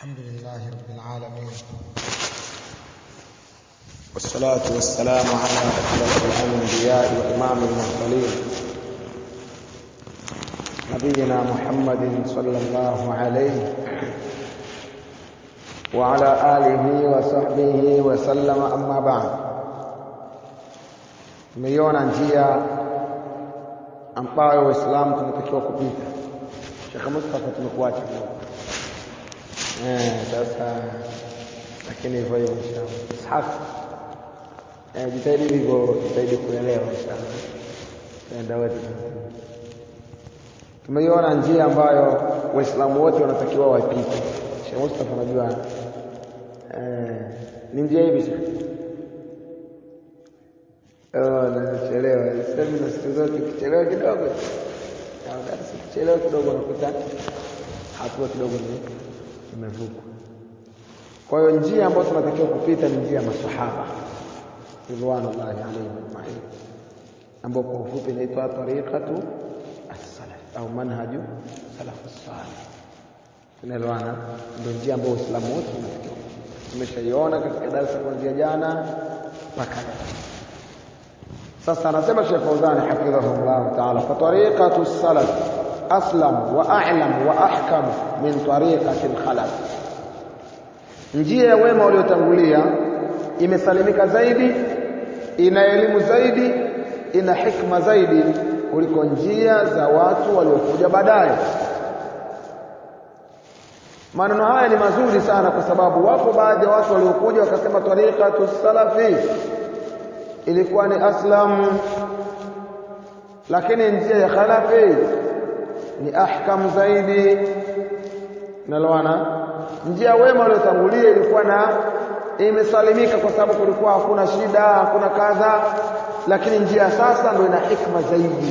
الحمد لله رب العالمين، والصلاة والسلام على أشرف الأنبياء وإمام المرسلين نبينا محمد صلى الله عليه وعلى آله وصحبه وسلم. أما بعد، tumeiona njia ambayo Uislamu tunatakiwa kupita. Sheikh Mustafa tumekuacha sasa, lakini hivyo inshallah jitahidi kuelewa inshallah. Tenda wote tumeiona njia ambayo Waislamu wote wanatakiwa wapite. Sheikh Mustafa anajua ni njia hivi. Nachelewa sasa, siku zote kichelewa kidogo au darasa kichelewa kidogo unakuta hatua kidogo imevuka. Kwa hiyo njia ambayo tunatakiwa kupita ni njia ya maswahaba radhiallahu alayhim ajma'in, ambayo kwa ufupi inaitwa tariqatu as-salaf au manhaju salaf as-salih. Tunaelewana? Ndio njia ambayo Uislamu wote unatakiwa. Tumeshaiona katika darasa kuanzia jana mpaka sasa. Anasema Sheikh Fauzan hafidhahullah ta'ala, fa tariqatu as-salaf aslam wa a'lam wa ahkam min tariqati al-khalaf. Njia ya wema waliotangulia imesalimika zaidi, ina elimu zaidi, ina hikma zaidi kuliko njia za watu waliokuja baadaye. Maneno haya ni mazuri sana, kwa sababu wapo baadhi ya watu waliokuja wakasema tariqatu salafi ilikuwa ni aslam, lakini njia ya khalafi ni ahkam zaidi. Naloana njia wema waliotangulia ilikuwa na imesalimika, kwa sababu kulikuwa hakuna shida, hakuna kadha, lakini njia sasa ndio ina hikma zaidi,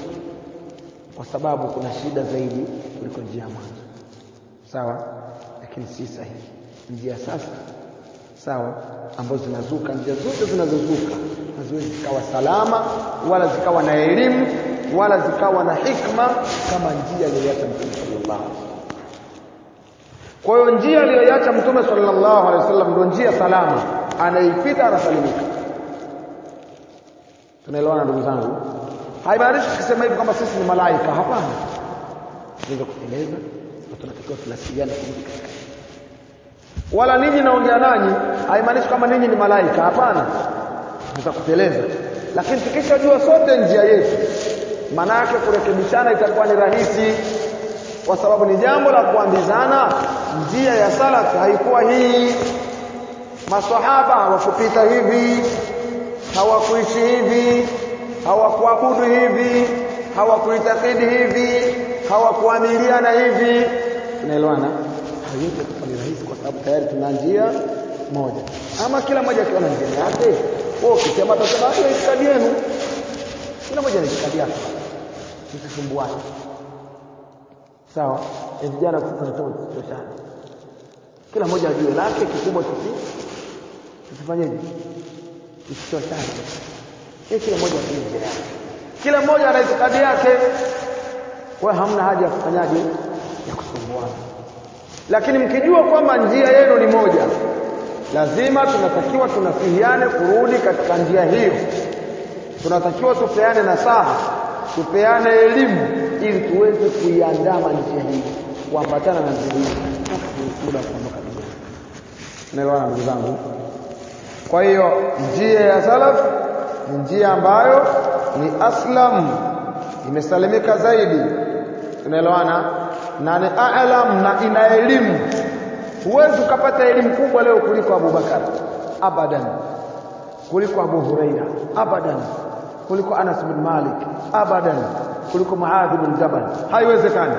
kwa sababu kuna shida zaidi kuliko njia mwanzo. Sawa, lakini si sahihi. Njia sasa sawa ambazo zinazuka, njia zote zinazozuka haziwezi zikawa salama wala zikawa na elimu wala zikawa na hikma kama njia aliyoacha Mtume sallallahu alaihi wasallam. Kwa hiyo njia aliyoacha Mtume sallallahu alaihi wasallam ndio njia salama, anaipita anasalimika. Tunaelewana ndugu zangu? Haimaanishi kusema hivi kama sisi ni malaika, hapana. Tunaweza kueleza tunatakiwa tunasiana kumika, wala ninyi naongea nanyi haimaanishi kama ninyi ni malaika, hapana. Tutakueleza, lakini tukishajua sote njia yetu, maana yake kurekebishana itakuwa ni rahisi, kwa sababu ni jambo la kuambizana. Njia ya salaf haikuwa hii. Maswahaba hawakupita hivi, hawakuishi hivi, hawakuabudu hivi, hawakuitakidi hivi, hawakuamiliana hivi. Tunaelewana? Hayote itakuwa ni rahisi, kwa sababu tayari tuna njia moja. Ama kila mmoja akiwa na njia yake, ukisema atasema hiyo itikadi yenu, kila mmoja ana itikadi yake, msisumbuane. Sawa? Vijana sasa tunasema tutoshane, kila mmoja ajue lake, kikubwa tusifanyeje, tusichoshane. Kila mmoja ana njia yake, kila mmoja ana itikadi yake, kwa hamna haja ya kufanyaje, ya kusumbuana. Lakini mkijua kwamba njia yenu ni moja, lazima tunatakiwa tunafihiane kurudi katika njia hiyo. Tunatakiwa tupeane nasaha, tupeane elimu, ili tuweze kuiandama njia hii, kuambatana na njia hii muda kuondoka duniani. Naelewana ndugu zangu? Kwa hiyo njia ya salaf ni njia ambayo ni aslam, imesalimika zaidi. Tunaelewana? Na ni a'lam, na ina elimu. Huwezi ukapata elimu kubwa leo kuliko Abu Bakar, abadan, kuliko Abu Huraira, abadan, kuliko Anas bin Malik, abadan, kuliko Muadh bin Jabal. Haiwezekani.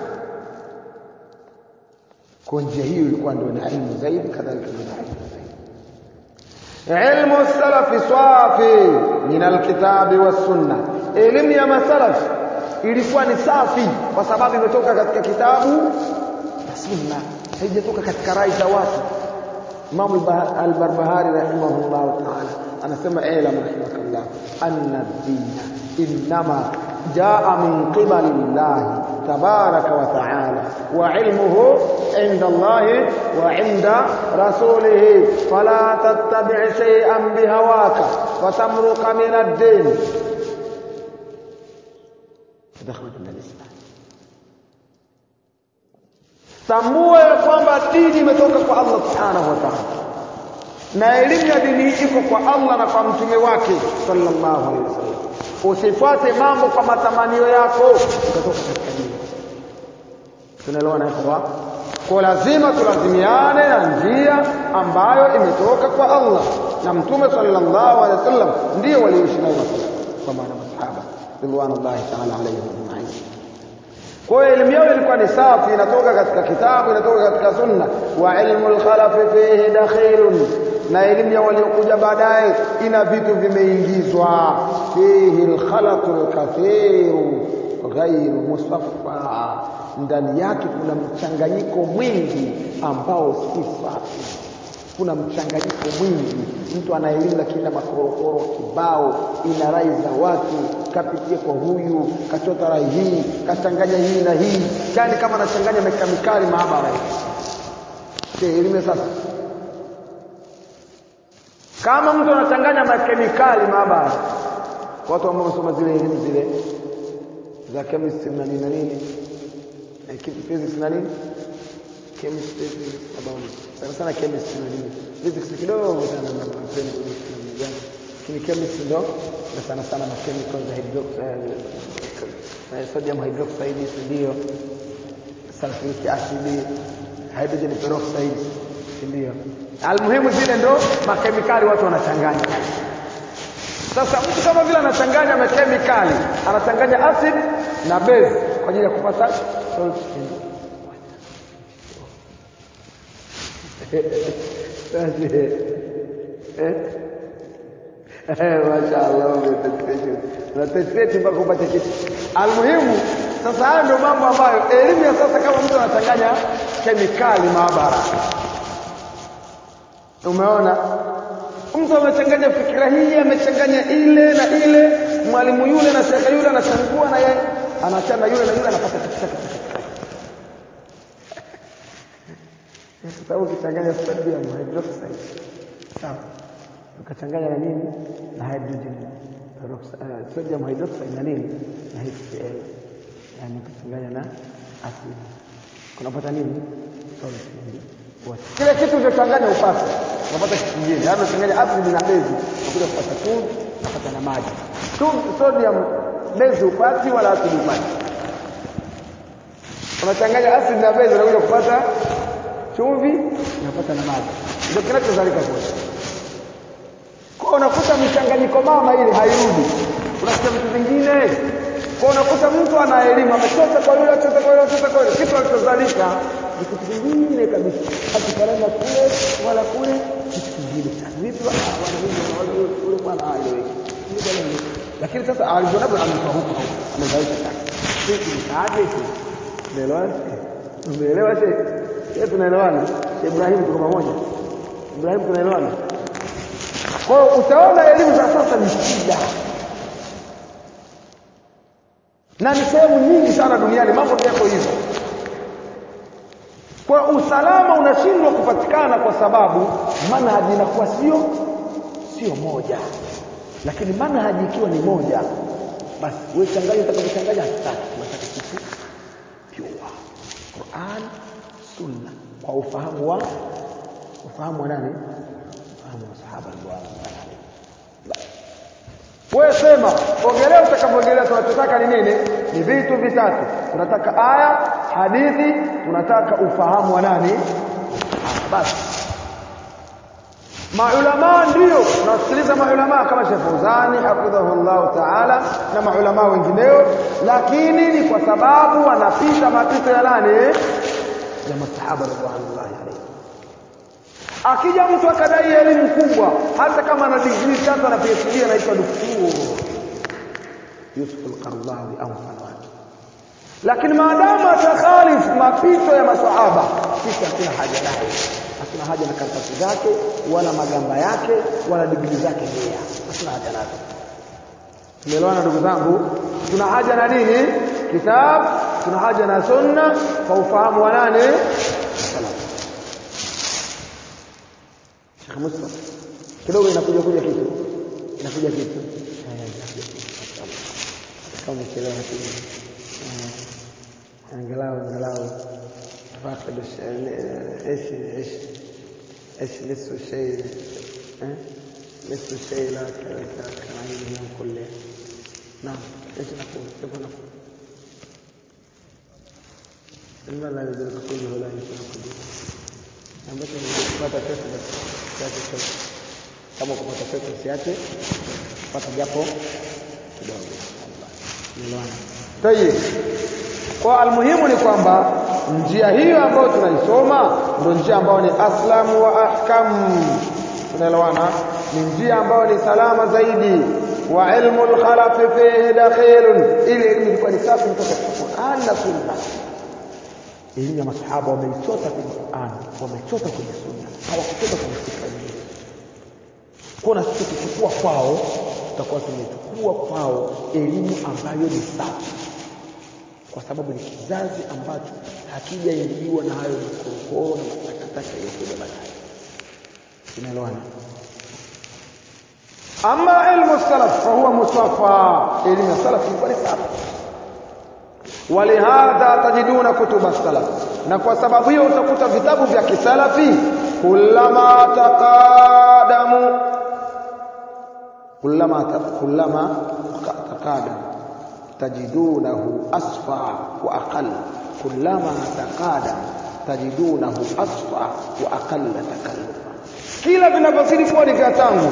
Kwa njia hiyo ilikuwa ndio na elimu zaidi, kadhalika ndio na elimu zaidi. Ilmu salafi safi min alkitabi was sunna. Elimu ya masalaf ilikuwa ni safi, kwa sababu imetoka katika kitabu na sunna, haijatoka katika rai za watu. Imam al-Barbahari rahimahullah ta'ala anasema rahimakallah, anna ad-din inma jaa min qibali Allah tabaraka wa ta'ala wa ilmuhu inda Allahi wa inda rasulihi fala tattabi' shay'an bihawaka fatamruqa min ad-din tadkhulu min al-islam. Tambua ya kwamba dini imetoka kwa Allah subhanahu wa ta'ala, na elimu ya dini iko kwa Allah na kwa mtume wake sallallahu alaihi wasallam. Usifuate mambo kwa matamanio yako, utatoka katika dini. Tunaelewana hapo? Kwa lazima tulazimiane na njia ambayo imetoka kwa Allah na mtume sallallahu alaihi wasallam, ndio walioishi nayo kwa maana masahaba ridwanullahi ta'ala alayhim ajma'in. Kwa elimu yao ilikuwa ni safi, inatoka katika kitabu, inatoka katika sunna. Wa ilmul khalafi fihi dakhilun, na elimu ya waliokuja baadaye ina vitu vimeingizwa. Fihi al-khalatul kathiru ghairu musaffa, ndani yake kuna mchanganyiko mwingi ambao si safi. Kuna mchanganyiko mwingi, mtu ana elimu lakini na makorokoro kibao, ina rai za watu, kapitie kwa huyu, kachota rai hii, kachanganya hii na hii, yani kama anachanganya mekemikali maabara. Elimu sasa, kama mtu anachanganya makemikali maabara, watu ambao wanasoma zile elimu zile za chemistry na nini physics na nini chemistry sana chemistry na nini physics kidogo sana na lakini chemistry ndo sana na chemicals za sodium hydroxide ndio, sulfuric acid, hydrogen peroxide ndio. Almuhimu zile ndo makemikali watu wanachanganya. Sasa mtu kama vile anachanganya makemikali, anachanganya acid na base kwa ajili ya kupata salt. Mashaallah, umeteseti mpaka upate kitu. Almuhimu sasa, hayo ndio mambo ambayo elimu ya sasa, kama mtu anachanganya kemikali maabara, umeona mtu amechanganya fikra hii, amechanganya ile na ile, mwalimu yule na shekhe yule anachangua na yeye anachana yule na yule, anapata kitu chake. Sababu kichanganya sodium hydroxide sawa, ukachanganya na nini na hydrogen peroxide, sodium hydroxide na nini na HCl, yani ukachanganya na acid kunapata nini salt. Kile kitu kilichochanganya upasa unapata kitu kingine, yani unachanganya acid na base unakuja kupata chumvi, unapata na maji. Sodium base upati wala acid upati, unachanganya acid na base unakuja kupata chumvi, unapata na maji, ndio kinachozalika kule. Kwa unakuta mchanganyiko mama ile hairudi, unakuta vitu vingine. Kwa unakuta mtu ana elimu amechota kwa yule, achota kwa yule, achota kwa yule, kitu alichozalika ni kitu kingine kabisa, hakifanani kule wala kule, kitu kingine. Vipi wana kule bwana aelewe, lakini sasa alizonapo ametoka huko amezalika sana. Sisi mtaje hivi, umeelewa sasa? Tunaelewana? Ibrahim tuko pamoja. Ibrahim tunaelewana? Kwa hiyo utaona elimu za sasa ni shida, na ni sehemu nyingi sana duniani mambo yako hivyo. Kwa usalama unashindwa kupatikana kwa sababu manhaji inakuwa sio moja. Lakini manhaji ikiwa ni moja, basi wewe changanya utakapochanganya hataki, unataka kitu pure Qur'an Sunna kwa ufahamu wa nani? Ufahamu wa sahaba radhiallahu anhu. Wewe sema, ongelea utakapoongelea, tunachotaka ni nini? Ni vitu vitatu. Tunataka aya, hadithi, tunataka ufahamu wa nani? Basi. Maulama ndio, tunasikiliza maulama kama Sheikh Fawzani hafidhahullah ta'ala na maulama wengineo, lakini ni kwa sababu wanapita mapito ya nani? Ya masahaba radhiallahu anhu. Akija mtu akadai elimu kubwa, hata kama ana degree 3 na PhD, anaitwa daktari Yusuf al-Qaradawi au mfano, lakini maadamu atakhalif mapito ya masahaba, sisi hatuna haja naye, hatuna haja na karatasi zake wala magamba yake wala degree zake pia, hatuna haja nazo. Tumeelewana ndugu zangu? Tuna haja na nini? Kitabu, tuna haja na sunna, kwa ufahamu wa nani? Salaf. Sheikh Mustafa kidogo inakuja kitu kama kile angalau فاقد ايش نصف الشيء نصف الشيء لا كان عينه كله. نعم ايش نقول كيف نقول لما لا يدرك كله لا يدرك كله ambapo kupata pesa basi kama kupata pesa siache kupata japo kidogo. Unaelewana? Tayeb. Kwa almuhimu ni kwamba njia hiyo ambayo tunaisoma ndio njia ambayo ni aslam wa ahkam. Tunaelewana? Ni njia ambayo ni salama zaidi. Wa ilmul khalaf fihi dakhilun, ili ilikuwa ni safi kutoka Qur'an na Sunna. Elimu ya masahaba wameichota kwenye Qur'an, wamechota kwenye Sunna, hawakuchota kwenye fikra nyingine. Kuna sisi tukichukua kwao tutakuwa tumechukua kwao elimu ambayo ni safi, kwa sababu ni kizazi ambacho hakijaingiwa na hayo mikorokoro na matakataka yaliyokuja baadaye. Tunaelewana? Ama ilmu salaf fahuwa musafa, elimu ya salaf ni kweli safi. Walihadha tajiduna kutuba salaf, na kwa sababu hiyo utakuta vitabu vya kisalafi kullama taqadamu tajidunahu asfa wa aqall. Kullama taqadam tajidunahu asfa wa aqall takallufa. Kila vinavyozidi kuwa ni vya tangu,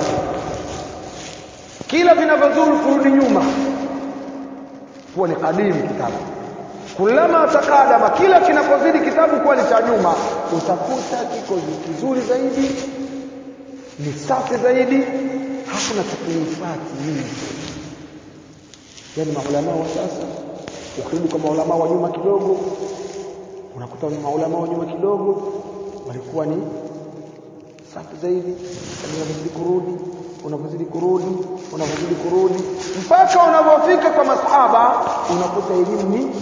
kila vinavyozidi kurudi nyuma kuwa ni qadim kitabu. Kullama taqadama, kila kinapozidi kitabu kuwa ni cha nyuma, utakuta kiko kizuri zaidi, ni safi zaidi, hakuna taklifati nyingi. Yani maulama wa sasa ukirudi kwa maulama wa nyuma kidogo, unakuta maulama wa nyuma kidogo walikuwa ni safi zaidi. Unapozidi kurudi mpaka unapofika kwa masahaba, unakuta elimu ni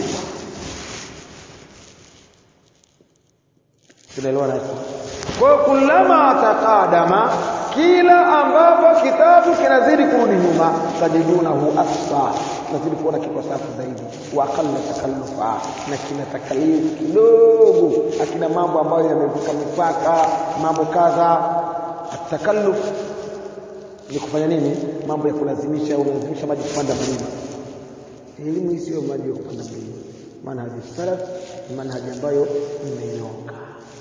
tunaelewana hapo. Kwa kullama taqadama, kila ambapo kitabu kinazidi kurudi nyuma, tajidunahu asfa, tunazidi kuona kiko safi zaidi, wa aqalla takallufa, na kina takalifu kidogo, akina mambo ambayo yamevuka mipaka, mambo kadha. Atakalluf ni kufanya nini? Mambo ya kulazimisha, unalazimisha maji kupanda mlima. Elimu hii sio maji ya kupanda mlima. Manhaji salaf ni manhaji ambayo imenyooka.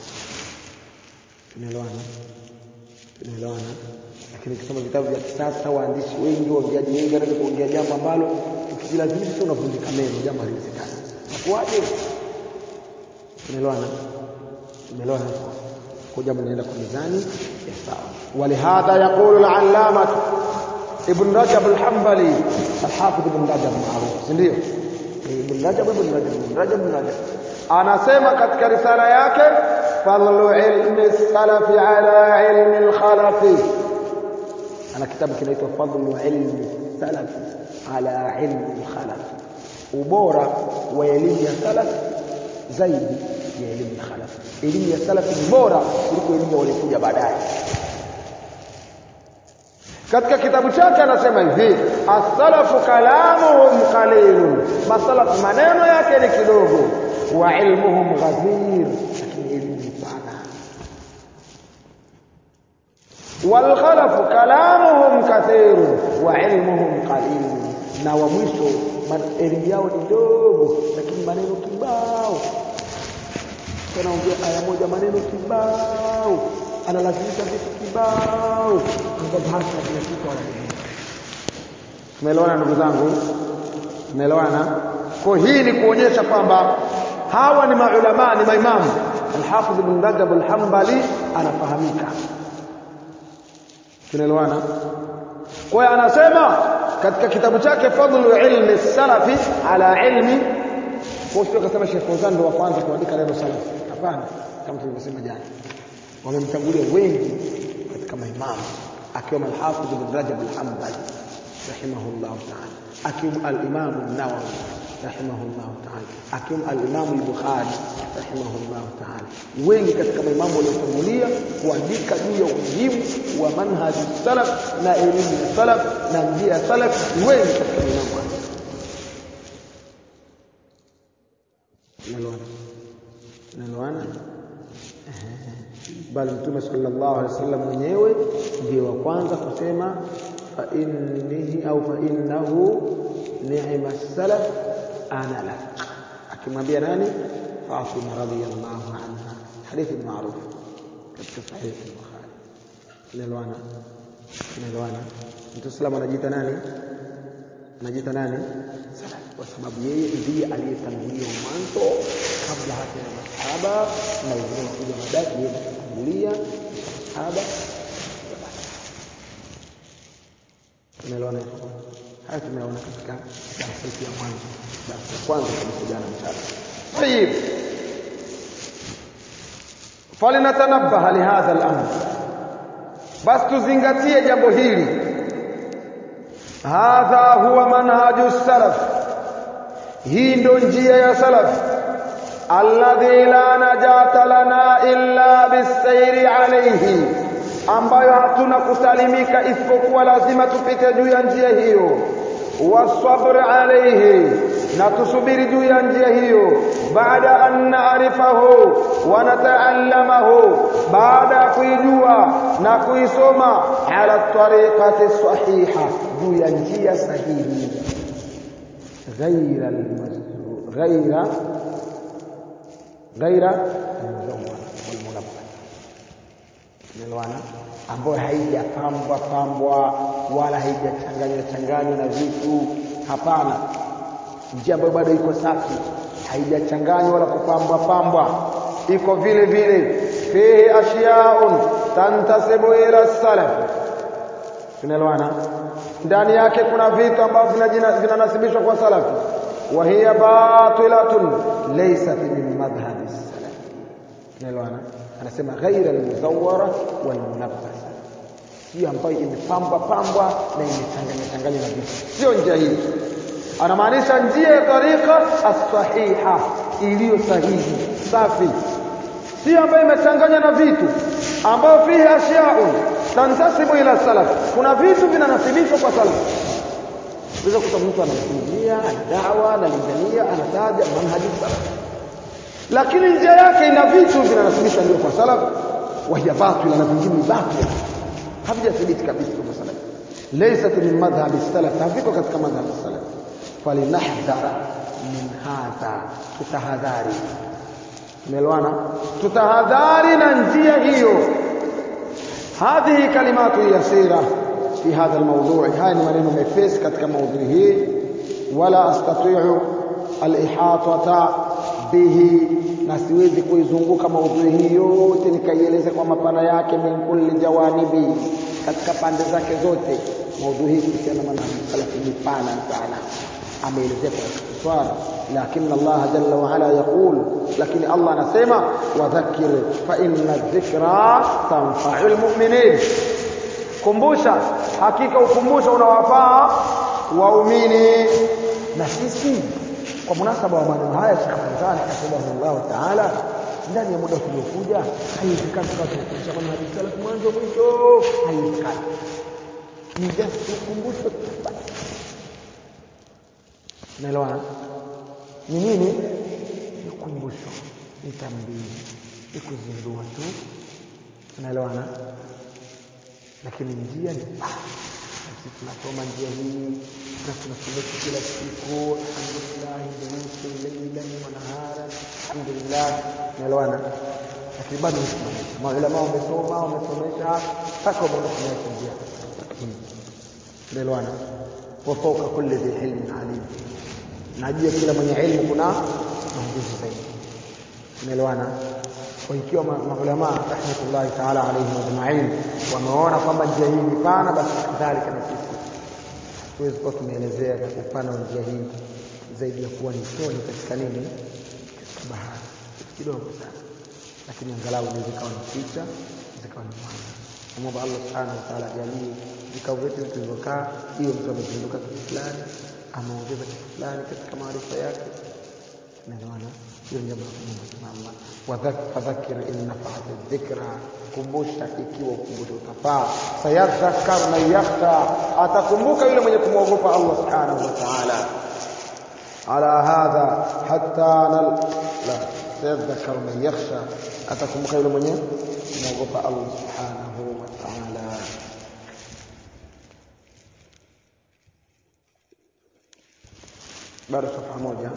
Tunaelewana? Lakini ukisoma vitabu vya kisasa, waandishi wengi, waongeaji wengi wanaweza kuongea jambo ambalo ukijilazimisha tu unavunjika meno, jambo haliwezekani. Kwaje? Tunaelewana? Kwa jambo linaenda kwa mizani ya sawa. Walihadha yaqulu al-allama Ibn Rajab al-Hanbali, al-Hafidh Ibn Rajab maarufu, ndio Ibn Rajab anasema katika risala yake fadlu ilmi salafi ala ilmi al-khalafi. Ana kitabu kinaitwa fadlu ilmi salafi ala ilmi al-khalafi, ubora wa elimu ya salaf zaidi ya elimu ya khalaf. Elimu ya salaf ni bora kuliko elimu ya waliokuja baadaye. Katika kitabu chake anasema hivi, as-salafu kalamuhum qalilun, masalaf maneno yake ni kidogo, wa ilmuhum ghazir, lakini elimu ni pana. Wal khalafu kalamuhum kathirun wa ilmuhum qalilun, na wa mwisho elimu yao ni ndogo lakini maneno kibao. Anaongea aya moja maneno kibao, analazimisha vitu kibao, ambapo hata kuna kitu wanaelewa. Tumeelewana ndugu zangu? Tumeelewana? Kwa hii ni kuonyesha kwamba hawa ni maulama, ni maimamu. Al-Hafidh Ibn Rajab al-Hanbali anafahamika. Tunaelewana? Kwa hiyo anasema katika kitabu chake fadlu ilmi salafi ala ilmi, kwa hiyo akasema Sheikh Fawzan ndio wa kwanza kuandika neno salafi. Hapana, kama tulivyosema jana, wamemtangulia wengi katika maimamu, akiwemo al-Hafidh Ibn Rajab al-Hanbali rahimahullah ta'ala, akiwemo al-Imam an-Nawawi rahimahullah ta'ala, akim al-Imam al-Bukhari rahimahullah ta'ala, wengi katika maimamu waliotangulia kuandika juu ya umuhimu wa manhaji salaf na elimu ya salaf na njia ya salaf, wengi katika maimamu. Naloana bali Mtume sallallahu alaihi wasallam mwenyewe ndiye wa kwanza kusema fa innahu ni'ma salaf ana lak, akimwambia nani? Fatima radhiyallahu anha, hadithi maarufu katika sahih al-Bukhari. Naloana Mtume sallallahu anajiita nani? Anajiita nani? Salaf, kwa sababu yeye ndiye aliyetangulia mwanzo kabla hata ya masahaba, na wengine wakuja baadaye, yeye alitangulia masahaba. Tumeelewana hapo? Haya tumeona katika darasa ya mwanzo, darasa la kwanza kabisa jana mchana. Tayeb, falinatanabbaha lihadha al-amr, basi tuzingatie jambo hili. Hadha huwa manhaju salaf, hii ndio njia ya salaf, alladhi la najata lana illa bisayri alayhi, ambayo hatuna kusalimika isipokuwa lazima tupite juu ya njia hiyo. Wasabr alayhi, na tusubiri juu ya njia hiyo. Baada an na'rifahu wa nata'allamahu, baada ya kuijua na kuisoma. Ala tariqati sahiha, juu ya njia sahihi. Ghaira al-mazkur, ghaira al-muzawwar wal-munabbah, nilwana ambayo haijapambwa wala haijachanganywa na vitu. Hapana, njia ambayo bado iko safi, haijachanganywa wala kupambwa, iko vile vile. Fihi ashya'un tantasibu ila salaf, nilwana ndani yake kuna vitu ambavyo vinanasibishwa kwa salafi. Wa hiya batilatun laysat min madhhabi salaf, nilwana anasema ghaira al-muzawwara wal munabbah, sio ambayo imepambwa na imechanganywa na vitu, sio njia hii. Anamaanisha njia ya tariqa as-sahiha, iliyo sahihi safi, sio ambayo imechanganywa na vitu, ambayo fihi ashya'un tantasibu ila salaf, kuna vitu vinanasibishwa kwa salaf. Unaweza kukuta mtu anashuhudia da'wa na lingania, anataja manhaji salaf, lakini njia yake ina vitu vinanasibishwa ndio kwa salaf, wa hiya batila, na vingine batila, havijathibiti kabisa kwa salaf. Laysat min madhhabi salaf, haviko katika madhhabi salaf. Falinahdhara min hadha, tutahadhari. Tumeelewana? Tutahadhari na njia hiyo. Hadhihi kalimatu yasira fi hadha almawdu', haya ni maneno mepesi katika maudhui hii. Wala astati'u al-ihatata bihi, na siwezi kuizunguka maudhui hii yote nikaieleza kwa mapana yake, min kulli jawanibi, katika pande zake zote. Maudhui hii kuhusiana na manhaji salafi ni pana sana, ameelezea kwa ikhtisar. Lakini Allah jalla wa ala yaqul, lakini Allah anasema wadhakkir fa inna dhikra tanfa'ul mu'minin, kumbusha, hakika ukumbusha unawafaa waumini. Na sisi kwa munasaba wa maneno haya Sheikh Fawzan rahimahullah ta'ala, ndani ya muda uliokuja, haiwezekani kukumbusha kwa manhaji salaf mwanzo mwisho, haiwezekani. Ni just kukumbusha. Unaelewana? Ni nini? Ni kumbusho, ni tambii, ni kuzindua tu. Unaelewana? Lakini njia ni sisi tunasoma njia hii na tunasoma kila siku, alhamdulillah, ndio laylan wa naharan, alhamdulillah. Unaelewana? Lakini bado maulama wamesomesha mpaka wanafunza njia. Unaelewana? Wa fawqa kulli dhi ilmin alim, najua kila mwenye elimu kuna maongozi zaidi. Unaelewana? Kwa ikiwa maulama rahmatullahi ta'ala alayhim ajma'in wameona kwamba njia hii ni pana, basi kadhalika na sisi tuweze kuwa tumeelezea upana wa njia hii zaidi ya kuwa ni tone katika nini, katika bahari kidogo sana, lakini angalau ni zikawa ni picha, zikawa ni maana. Mungu Allah subhanahu wa ta'ala ajalie vikao vyetu tulivyokaa, hiyo mtu amezinduka kitu fulani, ameongeza kitu fulani katika maarifa yake. Naelewana? Hiyo jambo la kumwomba Allah. Wadhakir in nafa'at dhikra, kumbusha ikiwa ukumbusho utafaa. Sayadhakkar man yakhsha, atakumbuka yule mwenye kumwogopa Allah subhanahu wa ta'ala. Ala hadha hatta la sayadhakkar man yakhsha, atakumbuka yule mwenye kumwogopa Allah subhanahu wa ta'ala. Baada safha moja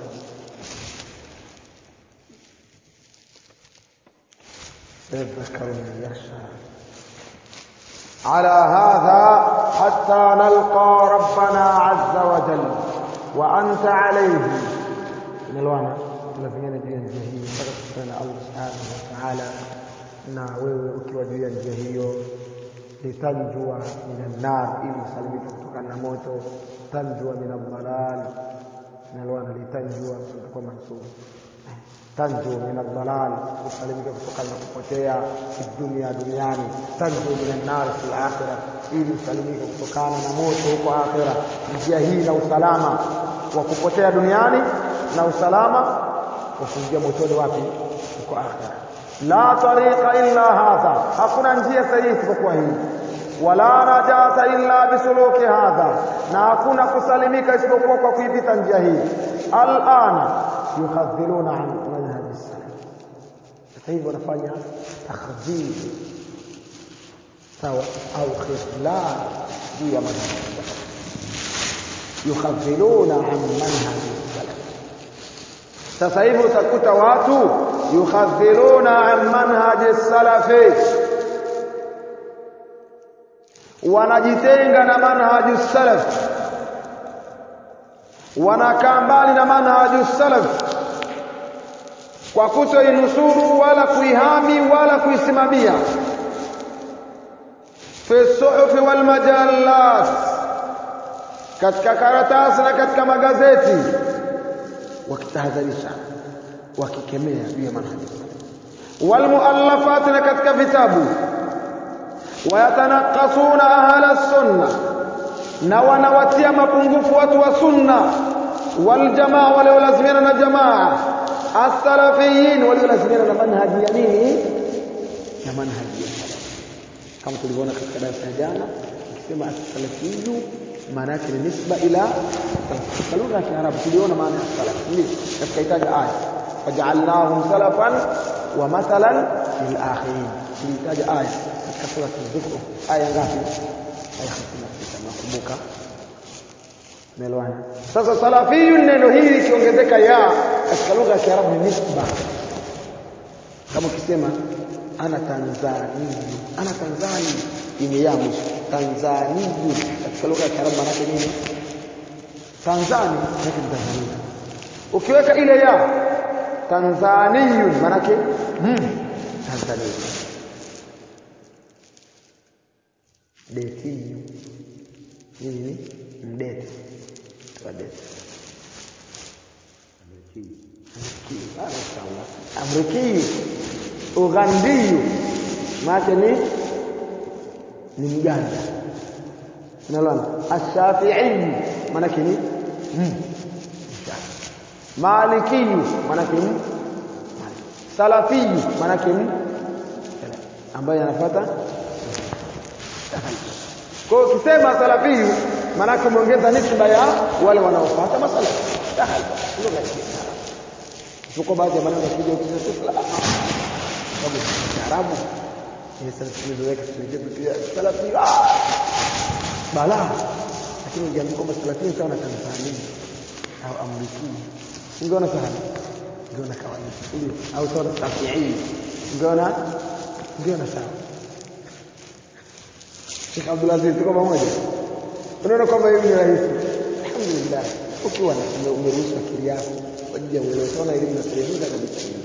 يذكر من يخشى. على هذا حتى نلقى ربنا عز وجل وأنت عليه من الوانا الذين جاءوا الجهيم فقدنا الله سبحانه وتعالى na wewe ukiwa juu ya njia hiyo litanjua min an-nar, ili usalimike kutokana na moto, tanjua min ad-dhalal, na alwana litanjua kwa mansub tanju min ad-dhalal, usalimike kutokana na kupotea dunia duniani, tanju min an-nar fil akhirah, ili usalimike kutokana na moto huko akhirah. Njia hii na usalama wa kupotea duniani na usalama wa kuingia motoni wapi? Huko akhirah. La tariqa illa hadha, hakuna njia sahihi isipokuwa hii. Wala najata illa bisuluki hadha, na hakuna kusalimika isipokuwa kwa kuipita njia hii. Al-ana yukhadhiluna an manhaj as-salaf, sasa hivi wanafanya takhdhil sawa au khidlan juu ya manhaj as-salaf. Yukhadhiluna an manhaj as-salaf, sasa hivi utakuta watu yukhadhiluna an manhaj as-salaf, wanajitenga na manhaj as-salaf, wanakaa mbali na manhaj as-salaf kwa kutoinusuru wala kuihami wala kuisimamia. Fi suhufi wal majallat, katika karatasi na katika magazeti, wakitahadharisha wakikemea juu ya manhaji wal muallafat, na katika vitabu. Wayatanaqasuna ahla sunna, na wanawatia mapungufu watu wa sunna. Wal jamaa, wale walazimiana na jamaa. As-salafiyin, wale walazimiana na manhaji ya nini? Na manhaji ya salaf. Kama tulivyoona katika darasa ya jana, tukisema as-salafiyu maana yake ni nisba ila salaf. Lugha ya Kiarabu tuliona maana ya salaf ni katika itaja aya waja'alnahum salafan wa mathalan lil akhirin. Tulitaja aya katika sura az-zukhruf, aya ngapi? Aya 56. Nakumbuka melwana. Sasa salafiyu, neno hili likiongezeka ya katika lugha ya Kiarabu ni nisba. Kama ukisema ana Tanzania, ana Tanzania imeyamu Tanzania katika lugha ya Kiarabu maana yake nini? Tanzania ni Tanzania. Ukiweka ile ya Tanzaniyun maana yake Tanzania. Detiyu nini? Mdete. Wadete. Amrikiyu. Ugandiyu maana ni Mganda. Unaona? Ash-Shafi'i maana yake ni Malikiyu maana yake ni Salafiyu maana yake ni ambaye anafuata. Kwa hiyo ukisema salafiyu maana yake umeongeza nisba ya wale wanaofuata masala. Sahal. Lugha ya Kiarabu. Tuko baadhi ya maneno yakija ukisema sababu Kiarabu ni salafiyu ndio yake pia salafiyu bala, lakini ungeambia kwamba salafiyu sawa na Tanzania au Amerika, ungeona sawa, ungeona kawaida, ndio au sawa na Shafi'i, ungeona sawa. Sheikh Abdul Aziz, tuko pamoja? Unaona kwamba hivi ni rahisi. Alhamdulillah. Ukiwa umeruhusu akili yako kwa ajili ya uelewa sana, elimu na kueleza kabisa hivi.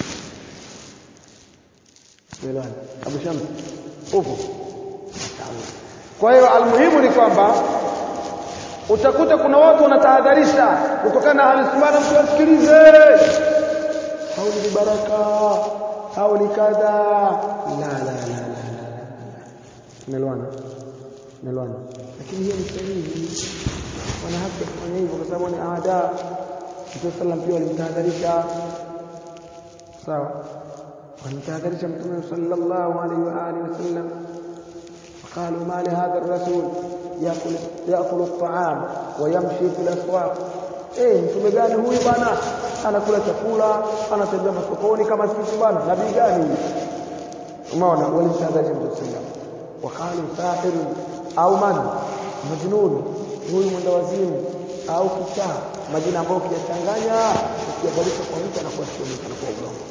Uelewa. Abu Shams, upo? Kwa hiyo almuhimu ni kwamba utakuta kuna watu wanatahadharisha kutokana na hali subhana, mtu asikilize. Hauli baraka, hauli kadha. La. Melwana. Lakini hiyo ni sahihi. wana haki kufanya hivyo kwa sababu ni ada. Mtume sallam pia alimtahadharisha. Sawa, alimtahadharisha Mtume sallallahu alaihi wa alihi wasallam. قالوا ما لهذا الرسول يأكل الطعام ويمشي في الأسواق. Mtume gani huyu bwana anakula chakula anatembea masokoni kama sisi bwana, nabii gani? Umeona, walimtahadharisha Mtume sallam. Waqalu sahir au majnun, huyu mwenda wazimu au kichaa, majina ambayo ukiyachanganya ukiyabadilisha kwa mtu anakuwa sio mtu, anakuwa udongo.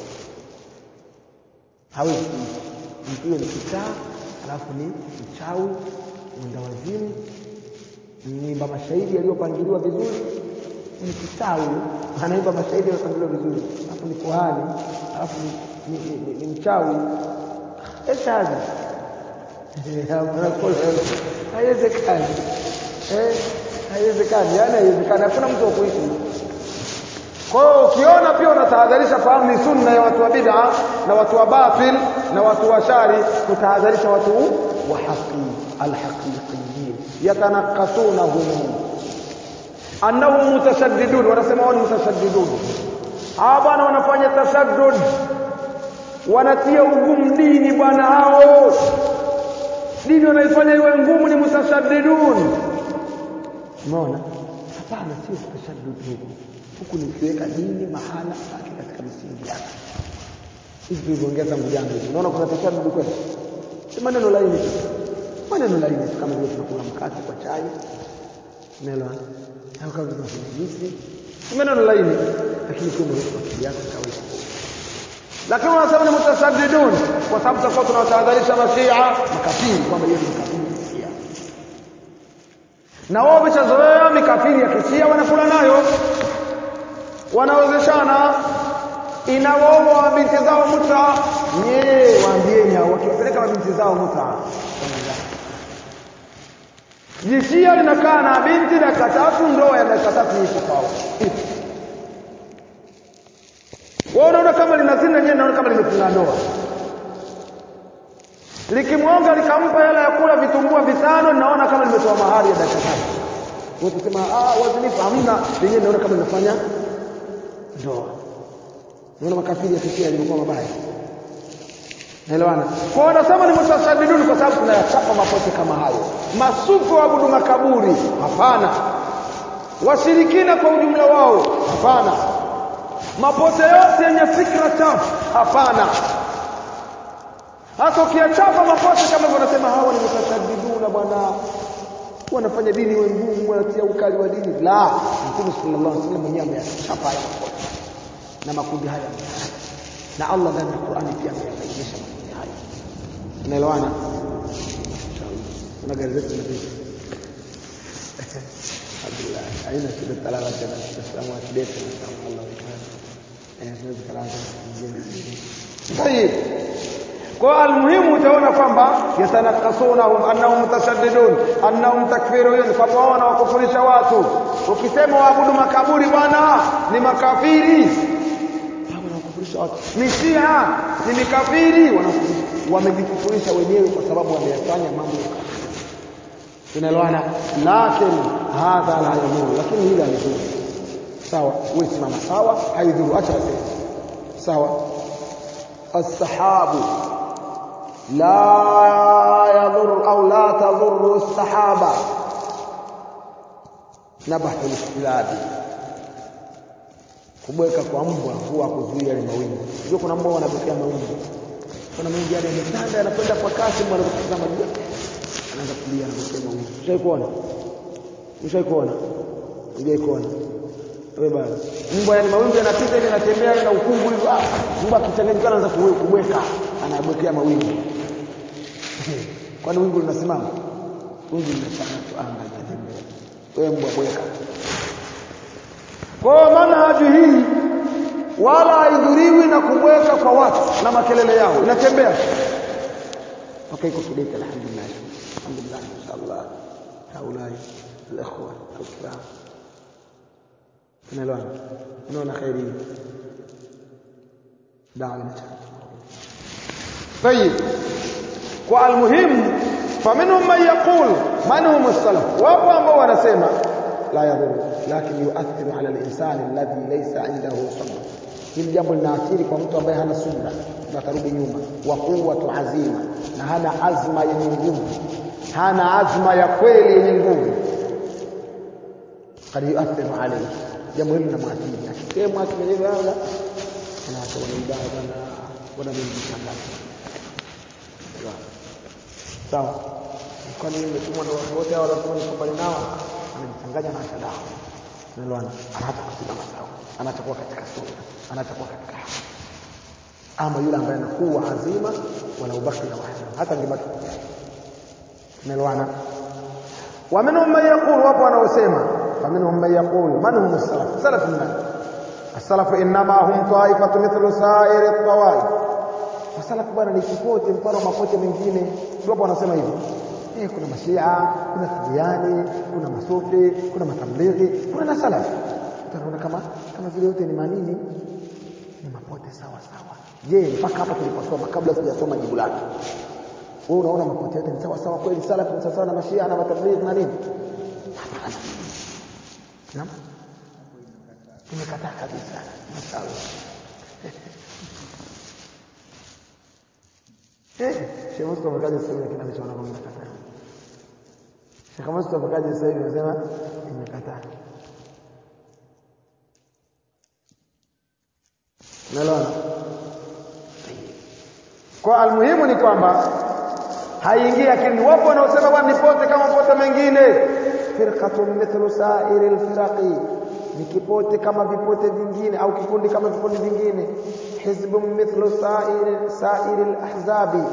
Hawezi mtu ni kichaa alafu ni mchawi, mwenda wazimu, mwimba mashairi yaliyopangiliwa vizuri. Ni kichawi anaimba mashairi yaliyopangiliwa vizuri, alafu ni kuhani, alafu ni mchawi. Etaji haiwezekani. Haiwezekani, yani haiwezekani, hakuna mtu wa kuishi. Kwa hiyo ukiona pia unatahadharisha, fahamu ni sunna ya watu wa bid'a na watu wa batil na watu wa shari kutahadharisha watu wa haki alhaqiqiyyin yatanaqasunahum annahum mutashaddidun. Wanasema wao ni mutashaddidun. Hawa bwana wanafanya tashaddud, wanatia ugumu dini bwana. Hao dini wanaifanya iwe ngumu, ni mutashaddidun. Umeona? Hapana, sio tashaddud huku ni kuweka dini mahala pake katika misingi yake. Hivi tuliongeza mjana hivi. Unaona kuna tashaddud kweli? Si maneno laini. Maneno laini kama vile tunakula mkate kwa chai. Unaelewa? Au kama tunafanya hivi. Si maneno laini, lakini kwa akili yako kawaida. Lakini wanasema ni mutashaddidun kwa sababu tutakuwa tunawatahadharisha Mashia makafiri kwamba yeye ni makafiri Shia. Na wao wamechazoea mikafiri ya Kishia wanakula nayo. Wanaozeshana, inawaoa binti zao muta. Waambieni hao wakiwapeleka mabinti zao muta. Jishia linakaa na binti na katatu, ndoa ya katatu iko kwao. Wao unaona kama linazina, nyenye naona kama limefunga ndoa. Likimwonga likampa hela ya kula vitumbua 5, naona kama limetoa mahari ya dakika 3. Wote sema wazinifa hamna, yenyewe naona kama linafanya ndoa. Unaona makafiri ya Kishia yalikuwa mabaya. Naelewana? Kwa wanasema ni mutashaddidun kwa sababu tunayachapa mapote kama hayo. Masufu waabudu makaburi, hapana. Washirikina kwa ujumla wao, hapana. Mapote yote yenye fikra chafu, hapana. Hata ukiachapa mapote kama hivyo wanasema hawa ni mutashaddiduna bwana. Wanafanya dini iwe ngumu, wanatia ukali wa dini. La, Mtume sallallahu alaihi wasallam mwenyewe ameyachapa hayo na makundi haya. Na Allah ndani ya Qur'ani pia ameyabainisha makundi haya. Unaelewana? Una gazeti na vipi? Alhamdulillah. Aina shida talala tena. Salamu alaykum wa Allah wa barakatuh. Tunaweza kalanga mjini. Tayeb. Kwa almuhimu utaona kwamba yatanakasunahum annahum mutashaddidun annahum takfirun, kwa wao na wakufurisha watu. Ukisema waabudu makaburi bwana ni makafiri, wanakufurisha watu. Ni Shia ni mikafiri, wamejikufurisha wenyewe kwa sababu wameyafanya mambo ya kafiri. Tunaelewana? Lakini hadha la yamuru, lakini hili halidhuru. Sawa, wewe simama sawa, haidhuru, acha waseme. Sawa. As-sahabu la yadhur au la tadhurru as-sahaba nabahu al-istilabi. Kubweka kwa mbwa huwa kuzuia ile mawingu. Unajua kuna mbwa wanapokea mawingu. Kuna mawingu yale yametanda yanakwenda kwa kasi, mbwa anakutazama juu. Anaanza kulia na kusema mawingu. Ushaikuona? Ushaikuona? Ungeikuona? Wewe bwana. Mbwa yani mawingu yanapita ile yanatembea na ukungu hivi. Mbwa akichanganyika anaanza kubweka, anabwekea mawingu. Kwani wingu linasimama? Wingu linachana tu anga linatembea. Wewe mbwa bweka. Kwa manhaji hii wala haidhuriwi na kubweka kwa watu na makelele yao, inatembea. Okay, iko kidete alhamdulillah. Alhamdulillah inshallah. Haulai al-ikhwa al-kiram. Tunaelewana? Unaona khairi. Dawa. طيب. Kwa almuhimu faminhum man yaqul man hum as-salaf. Wapo ambao wanasema la yadhuru lakini yu'athiru 'ala al-insani alladhi laysa 'indahu sabr. Hili jambo linaathiri kwa mtu ambaye hana subra na tarudi nyuma, wa quwwatu azima, na hana azma yenye nguvu, hana azma ya kweli yenye nguvu. Qad yu'athiru 'alayhi, jambo hili linamwathiri. Akisema kimeleza hapa anatoa ibada na wana mingi sana. Sawa. Kwa nini mtumwa na wote hao wanasema ni kubali nao, anachanganya na sadaka. Nalwana anaacha kupiga masao, anachokuwa katika sunna, anachokuwa katika haki. Ama yule ambaye anakuwa azima wala ubaki na wahda, hata ngibaki. Nalwana wa minhum man yaqul, wapo wanaosema, wa minhum man yaqul man hum as-salaf, salaf min as-salaf inma hum ta'ifatu mithlu sa'ir at-tawaif. Salaf bwana ni kipote mfano mapote mengine. Wapo wanasema hivi, kuna mashia, kuna Sufiani, kuna masufi, kuna matablighi, kuna na salaf. Utaona kama vile yote ni manini, ni mapote sawa sawa. Je, mpaka hapa tuliposoma, kabla sijasoma jibu lake, wewe unaona mapote yote ni sawa sawa kweli? Salaf ni sawa na mashia na matablighi na nini? Naam, tumekataa kabisa. Mashallah. Sheikh Mustafa kaja sasa hivi kina alichoona kwamba nimekataa. Sheikh Mustafa kaja sasa hivi anasema nimekataa. Nalona. Kwa almuhimu ni kwamba haingii akili. Wapo wanaosema bwana nipote kama pote mengine. Firqatun mithlu sa'iri al-firaqi, ni kipote kama vipote vingine au kikundi kama vikundi vingine. Hizbun mithlu sa'iri al-ahzabi,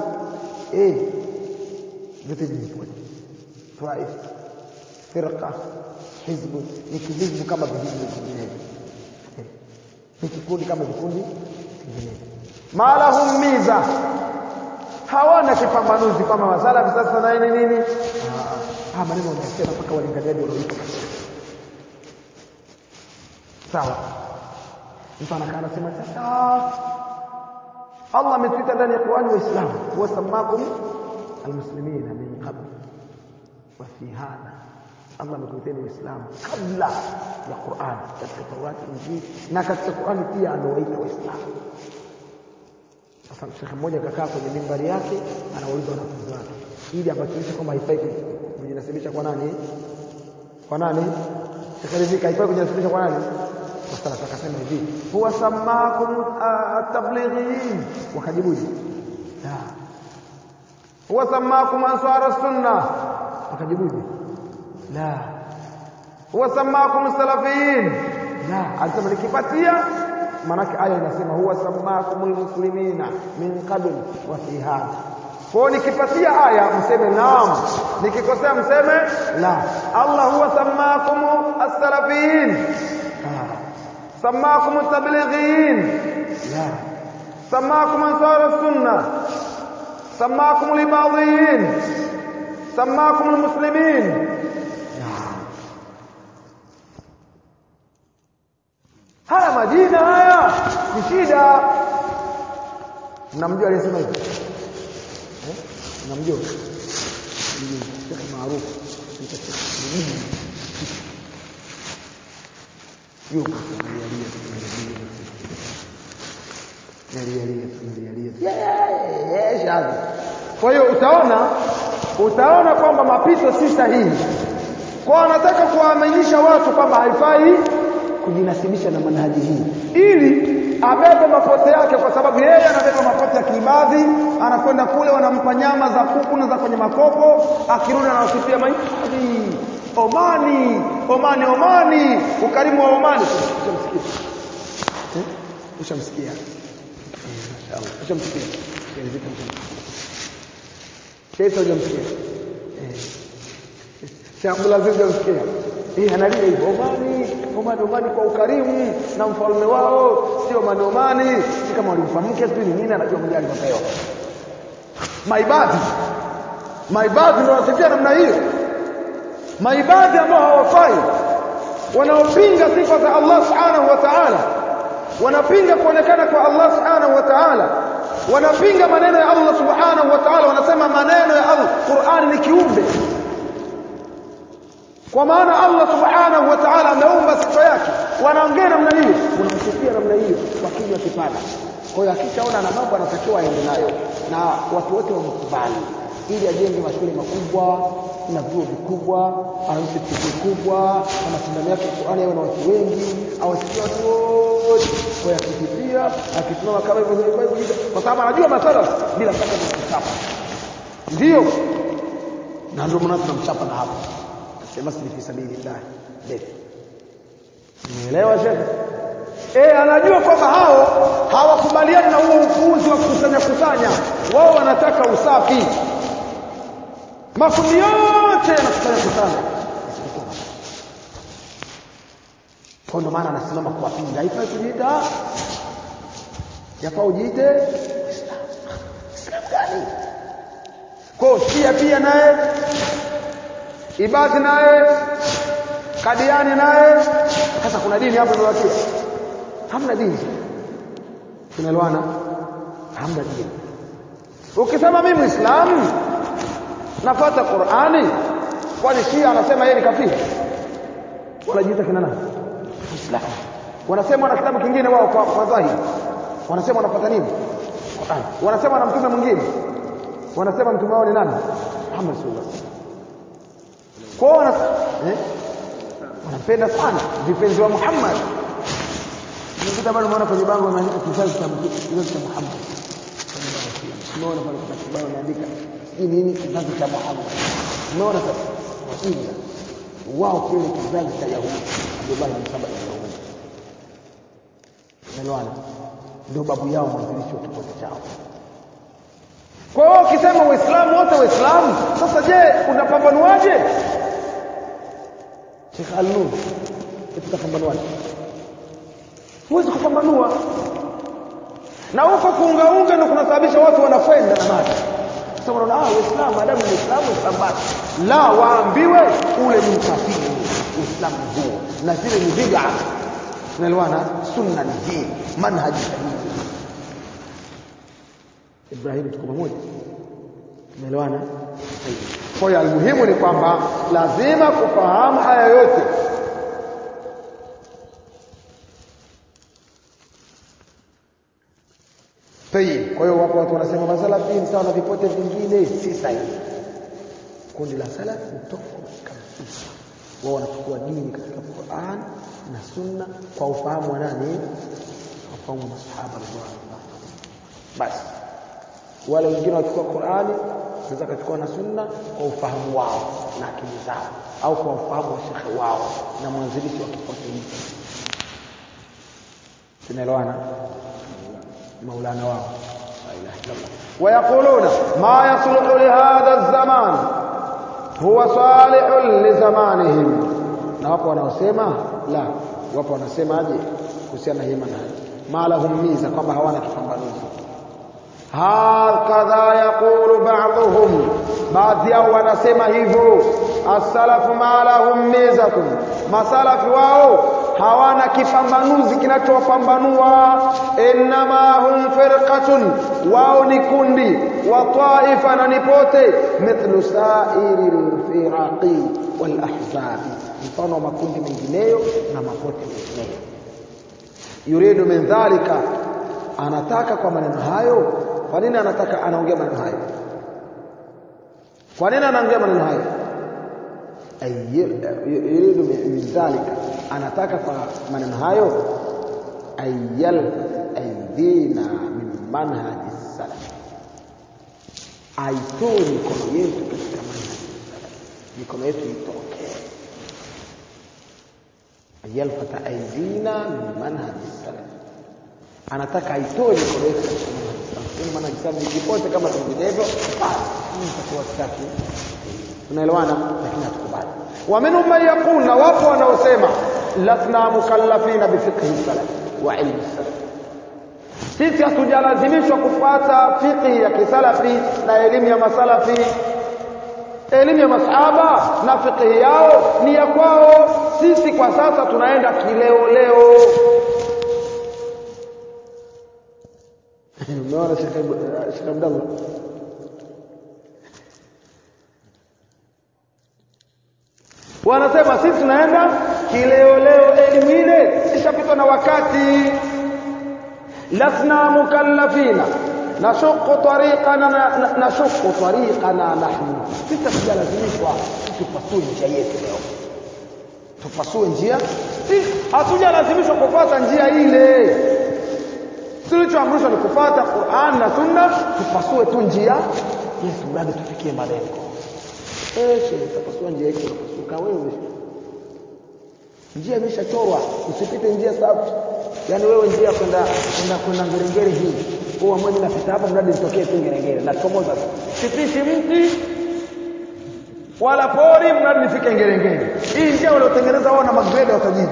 vitu vipote. Taif, firqa, hizbu, ni kikundi kama vingine. Ni kikundi kama vikundi vingine. Malahum miza, hawana kipambanuzi kama masalafi sasa na nini. Maneno wanasema mpaka walinganiaji wanaoipa. Sawa. Mtu anakaa anasema sasa Allah ametuita ndani ya Qur'an Waislamu, wasamakum almuslimina min qabl wa fi hadha. Allah ametuita Waislamu kabla ya Qur'an, katika Taurat, Injili na katika Qur'an pia anawaita Waislamu. Sasa Sheikh mmoja kakaa kwenye mimbari yake anauliza wanafunzi wake ili abatilishe kwamba haifai kujinasibisha kwa nani? Kwa nani? Sheikh haifai kujinasibisha kwa nani? Sasa akasema hivi, huwa samakum at-tablighin, wakajibu la. Huwa samakum ansar as-sunnah, wakajibu la. Huwa samakum salafiyin, la. Anasema nikipatia maana aya inasema huwa samakumul muslimina min qabl wa fi hadha. Kwa nikipatia aya mseme naam, nikikosea mseme la. Allah huwa samakum as-salafiyin, سماكم التبليغيين، لا. سماكم أنصار السنة، سماكم الإباضيين، سماكم المسلمين، لا. هذا مدينة هيا نشيدة. mnamjua aliyesema hivi? Mnamjua? Sheikh maarufu yuko shazi. Kwa hiyo utaona kwamba mapito si sahihi. Kwa anataka kuwaaminisha watu kwamba haifai kujinasibisha na manhaji hii ili abebe mapote yake, kwa sababu yeye anabeba mapote ya kiibadhi, anakwenda kule wanampa nyama za kuku na za kwenye makopo, akirudi anawasifia mahadi Omani, ukarimu wa Omani. Ushamsikia? Ushamsikia? Ushamsikia? Sheikh Abdulaziz ushamsikia? Analia hivyo, Omani kwa ukarimu na mfalme wao, sio Omani, si kama walimfamke sio nini, anajua mjali mapewa. Maibadhi ndio wanasikia namna hiyo. Maibadhi ambao hawafai, wanaopinga sifa za Allah subhanahu wa ta'ala, wanapinga kuonekana kwa Allah subhanahu wa ta'ala, wanapinga maneno ya Allah subhanahu wa ta'ala, wanasema maneno ya Allah Qur'ani ni kiumbe. Kwa maana Allah subhanahu wa ta'ala ameumba sifa yake, wanaongea namna hiyo, unamsifia namna hiyo kwa kinywa kipana. Kwa hiyo akishaona na mambo anatakiwa aende nayo na watu wote wamkubali, ili ajenge mashule makubwa na vyuo vikubwa, aanze chuo kubwa, na mashindano yake Qur'ani yawe na watu wengi, awasikie watu wote. Kwa yakisifia, akisimama kama hivyo kwa sababu anajua masala bila shaka kuchapa. Ndio. Na ndio maana tunamchapa na hapo. Sema fi sabilillah. Ndio. Nielewa shehe? Anajua kwamba hao hawakubaliani na huo ufuuzi wa kusanya. Wao wanataka usafi. Makundi yote yanakusanya. Kwa ndo maana anasimama kuwapinga. Haifai kujiita. Yafaa ujiite Islam. Islam gani? Kwa Shia pia naye, Ibadhi naye, Kadiani naye. Sasa kuna dini hapo inawakia? Hamna dini. Tunaelewana? Hamna dini. Ukisema mimi Muislamu nafuata Qur'ani, kwani Shia anasema yeye ni kafiri? Wanajiita kina nani? Muislamu. Wanasema wana kitabu kingine wao kwa dhahiri. Wanasema wanafuata nini? Qur'ani. Wanasema na mtume mwingine. Wanasema mtume wao ni nani? Muhammad sallallahu alaihi wasallam. Kwa wanampenda sana vipenzi wa Muhammad. Nikuta bado unaona kwenye bango wameandika kizazi cha Muhammad. Unaona pale kuna kibao wameandika nini kizazi cha Muhammad. Unaona sasa wajinga wao kile kizazi cha Yahudi. Abdullah bin Saba bin Yahudi. Unaelewana? Ndio babu yao mwanzilishi wa kipote chao. Kwa hiyo ukisema Waislamu wote Waislamu, sasa je, unapambanuaje? Sheikh Al-Nur, utapambanuaje? Huwezi kupambanua. Na huko kuungaunga ndio kunasababisha watu wanakwenda na maji. Sasa wanaona Waislamu adamu ni Uislamu Islam. La, waambiwe ule ni kafiri, Uislamu huo. Na zile ni bid'a. Tunaelewana? Sunna ni hii, manhaji sahihi. Ibrahim tuko pamoja. Tumeelewana? Kwa hiyo muhimu ni kwamba lazima kufahamu haya yote. Tayeb, kwa hiyo wapo watu wanasema masalafi ni sawa na vipote vingine, si sahihi. Kundi la salafi ni tofauti kabisa. Wao wanachukua dini katika Qur'an na Sunna kwa ufahamu wa nani? Ufahamu wa masahaba radhiallahu. Basi wale wengine wachukua Qur'ani, wanaweza kuchukua na Sunna kwa ufahamu wao na akili zao, au kwa ufahamu wa shekhi wao na mwanzilishi wa kipote hicho. Tunaelewana? Maulana wao. La ilaha illallah. Wayaquluna ma yasluhu li hadha az-zaman huwa salihun li zamanihim. Na wapo wanaosema la, wapo wanasemaje kuhusiana na hii manhaji? Ma lahum miza, kwamba hawana kipambanuzi. Hakadha yaqulu ba'dhum, baadhi yao wanasema hivyo. As-salafu ma lahum mizatun, masalafi wao hawana kipambanuzi kinachowapambanua. Innama hum firqatun, wao ni kundi, wa taifa na nipote, mithlu sa'iril firaqi wal ahzab, mfano wa makundi mengineyo na mapote mengineyo. Yuridu min dhalika, anataka kwa maneno hayo. Kwa nini anataka anaongea maneno hayo? Kwa nini anaongea maneno hayo? Yuridu min dhalika, anataka kwa maneno hayo ayyal aidina min manhaji salaf, aitoe mikono yetu katika manhaji salaf, mikono yetu itoke. Ayyal fata aidina min manhaji salaf, anataka aitoe mikono yetu katika manhaji salaf. Kwa maana hisabu ikipote kama vinginevyo, basi tutakuwa safi. Tunaelewana? Lakini hatukubali. Wa minhum man yaqul, na wapo wanaosema lasna mukallafina bifiqhi salaf wa ilmi salaf, sisi hatujalazimishwa kufuata fiqhi ya kisalafi na elimu ya masalafi. Elimu ya masahaba na fiqhi yao ni ya kwao, sisi kwa sasa tunaenda kileo leo. Unaona Sheikh Abdallah, Wanasema sisi tunaenda kileo elimu ile ishapitwa na wakati. Lasna mukallafina nashuqu tariqana nahnu. Sisi tujalazimishwa tupasue njia yetu leo. Tupasue njia. Hatujalazimishwa kufuata njia ile. Tulichoamrishwa ni kufuata Qur'an na Sunna, tupasue tu njia yetu bado tufikie malengo. Utapasua njia yako unapasuka wewe. Njia imeshachorwa, usipite njia safi. Yaani wewe njia kwenda Ngerengere hii. Wewe mwenyewe unapita hapa mradi nitokee tu Ngerengere. Na tukomoza. Sipiti mti wala pori mradi nifike Ngerengere. Hii njia waliotengeneza wao na magreda watajiji.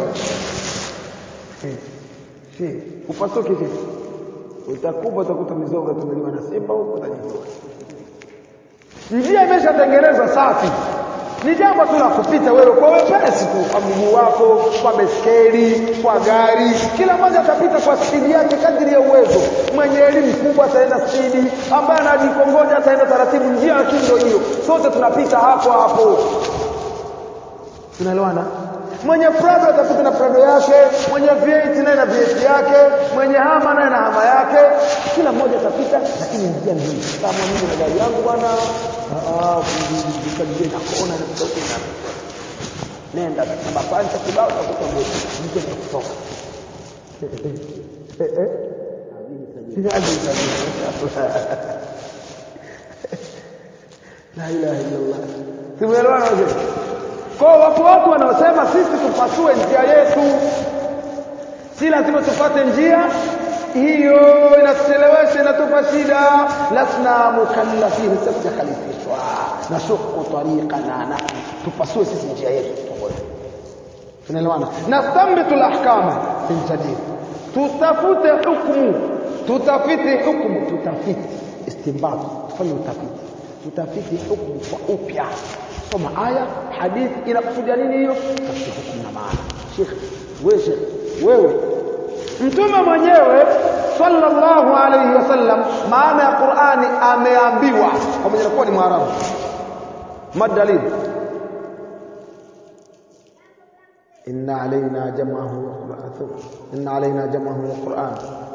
Upasuke vipi? Utakuta mizoga tumeliwa na simba huko utajijua. Njia imeshatengenezwa safi. Ni jambo tu la kupita wewe kwa wepesi tu, kwa mguu wako, kwa baiskeli, kwa gari. Kila mmoja atapita kwa spidi yake kadri ya uwezo. Mwenye elimu kubwa ataenda spidi, ambaye anajikongoja ataenda taratibu. Njia lakini ndio hiyo. Sote tunapita hapo. Tunaelewana? Mwenye Prado atapita na Prado yake, mwenye V8 naye na V8 yake, mwenye Hama naye na Hama yake. Kila mmoja atapita lakini njia nzuri. Kama mimi na gari yangu bwana, ukajije na kona na kutoka na nenda kama pancha kibao utakuta mtu kutoka. La ilaha illallah. Tumeelewana wote? Kwa watu wanaosema sisi tupasue njia yetu, si lazima tupate njia hiyo, inachelewesha, inatupa shida. Lasna mukallafin, sisi khalifishwa nashuqu tariqana nahnu, tupasue sisi njia yetu. Tunaelewana? Nastambitu al-ahkama min jadid, tutafute hukumu, tutafiti istinbat, tufanye utafiti, tutafiti hukumu kwa upya. Soma aya, hadithi inakusudia nini hiyo? Tafsiri hukumu na maana. Sheikh, wewe Mtume mwenyewe sallallahu alayhi wasallam maana ya Qur'ani ameambiwa pamoja na kuwa ni Mwarabu. Madalil inna alaina jam'ahu wa Qur'an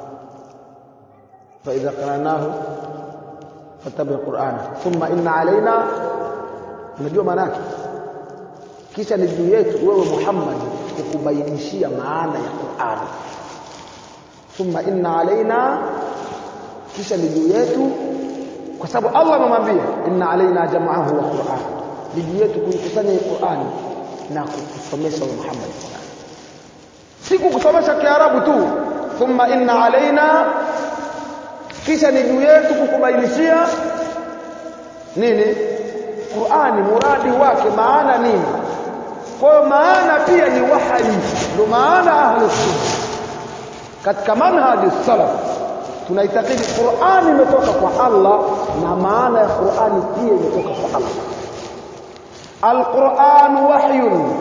fa idha qara'nahu fattabi' Qur'ana thumma inna alaina. Unajua maana yake? Kisha ni juu yetu wewe Muhammad kukubainishia maana ya Qur'an. Thumma inna alaina, kisha ni juu yetu, kwa sababu Allah amemwambia inna alaina jam'ahu wa Qur'an, ni juu yetu kuikusanya Qur'an na kukusomesha Muhammad Qur'an, si kukusomesha Kiarabu tu. Thumma inna alaina, kisha ni juu yetu kukubainishia nini Qur'ani, muradi wake, maana nini. Kwa maana pia ni wahi, ndio maana ahli sunna katika manhaji salaf tunaitakidi Qur'ani imetoka kwa Allah na maana ya Qur'ani pia imetoka kwa Allah. Al-Qur'an wahyun,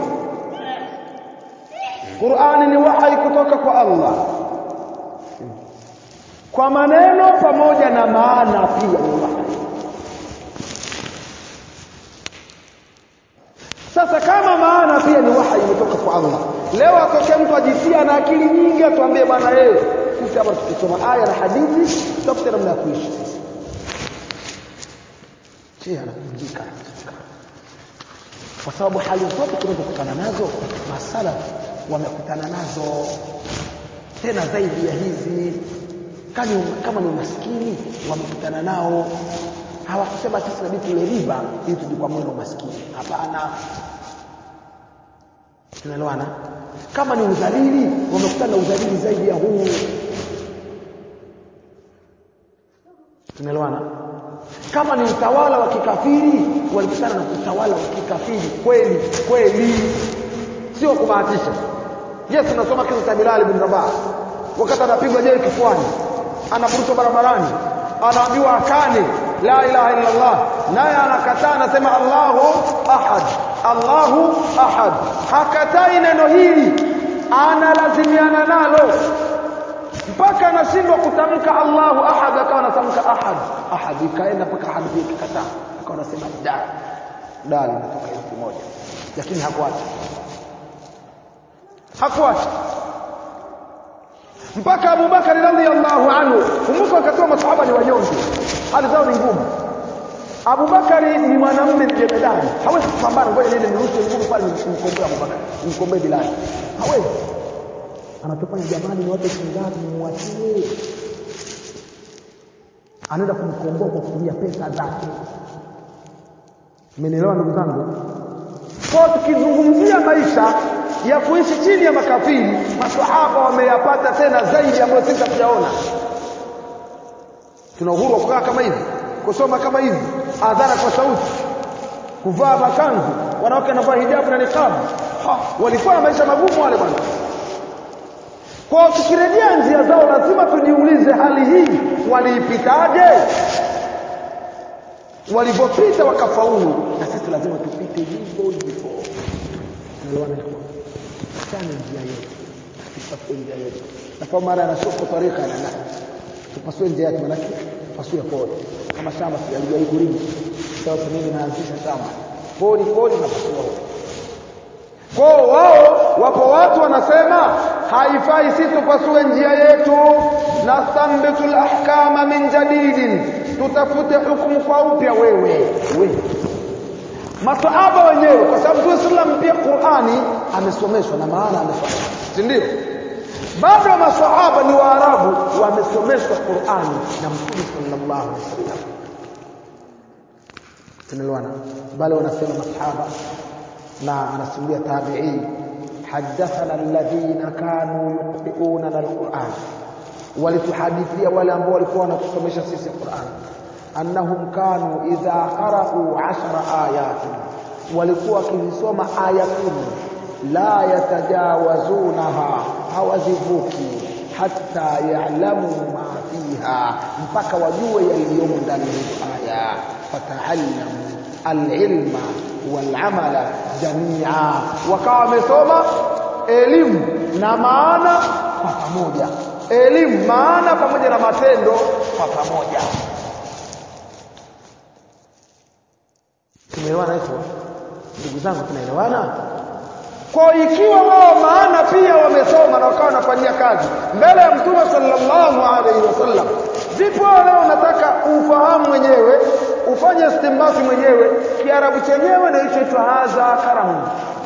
Qur'ani ni wahi kutoka kwa Allah kwa maneno pamoja na maana pia ni wahi. Sasa kama maana pia ni wahi imetoka kwa Allah, leo atokee mtu ajitia na akili nyingi atuambie bwana sisi hapa tukisoma aya na hadithi tutafuta namna ya kuishi. Anapumzika kwa sababu hali zote tunazokutana nazo masala wamekutana nazo, tena zaidi ya hizi. Kama ni maskini wamekutana nao. Hawakusema sisi inabidi tule riba ili tujikwamue na maskini. Hapana. Tunaelewana? Kama ni udhalili wamekutana na udhalili zaidi ya huu. Tunaelewana? Kama ni utawala wa kikafiri walikutana na utawala wa kikafiri kweli, sio kubahatisha. Tunasoma kisa cha Bilal ibn Rabah, wakati anapigwa jeli kifuani, anaburutwa barabarani, anaambiwa akane la ilaha illa Allah, naye anakataa, anasema Allahu ahad. Hakatai neno hili, analazimiana nalo mpaka anashindwa kutamka Allahu ahad, akawa anatamka ahad, ikaenda mpaka ahad ikikataa, akawa anasema dal inatoka sauti moja, lakini hakuacha mpaka Abu Bakar radhiyallahu anhu. Kumbuka wakati wa masahaba ni wanyonge, hali zao ni ngumu. Abu Bakar ni mwanamume mjemedani, hawezi kupambana. Ngoja niende nirushe nguvu pale nimkomboe Abu Bakar, nimkomboe Bilal, hawezi. Anatofanya jamani, ni watu shingapi muachie, anaenda kumkomboa kwa kutumia pesa zake. Mmenielewa ndugu zangu? Kwa tukizungumzia maisha ya kuishi chini ya makafiri, maswahaba wameyapata tena zaidi ambayo sisi hatujaona. Tuna uhuru wa kukaa kama hivi, kusoma kama hivi, adhana kwa sauti, kuvaa makanzu, wanawake wanavaa hijabu na niqab. Walikuwa na maisha magumu wale bwana. Kwa tukirejea njia zao lazima tujiulize, hali hii waliipitaje? Walipopita wakafaulu, na sisi lazima tupite hivyo hivyo. Unaelewana? Sana njia yetu, tupasue njia yetu. Na kwa mara anashuka tarika na tupasue njia yetu, maana tupasue pole. Kama shamba sijalijai kulima, sasa mimi naanzisha shamba pole na pasua. Kwa wao wapo watu wanasema haifai sisi tupasue njia yetu, na sambitul ahkama min jadidin, tutafute hukumu kwa upya. Wewe masahaba wenyewe, kwa sababu Mtume sallallahu pia Qur'ani amesomeshwa na maana amesomeshwa, si ndio? Bado masahaba ni Waarabu, wamesomeshwa Qur'ani na Mtume sallallahu alaihi wasallam. Tunaelewana? Bali wanasema masahaba na anasimulia tabi'i, hadathana alladhina kanu yuqri'una alquran, walituhadithia wale ambao walikuwa wanatusomesha sisi Qur'an, annahum kanu idha qara'u 10 ayatin, walikuwa wakisoma aya 10, la yatajawazunaha, hawazivuki, hatta ya'lamu ma fiha, mpaka wajue yaliyomo ndani ya aya. Fata'allamu al-ilma wal-amala jami'a, wakawa wamesoma elimu na maana kwa pamoja, elimu maana pamoja na matendo kwa pamoja. Tumeelewana hapo ndugu zangu? Tunaelewana? Kwa ikiwa wao maana pia wamesoma na wakawa wanafanyia kazi mbele ya Mtume sallallahu alaihi wasallam, vipo leo unataka ufahamu mwenyewe, ufanye istimbati mwenyewe. Kiarabu chenyewe ndio hicho hadha karamun,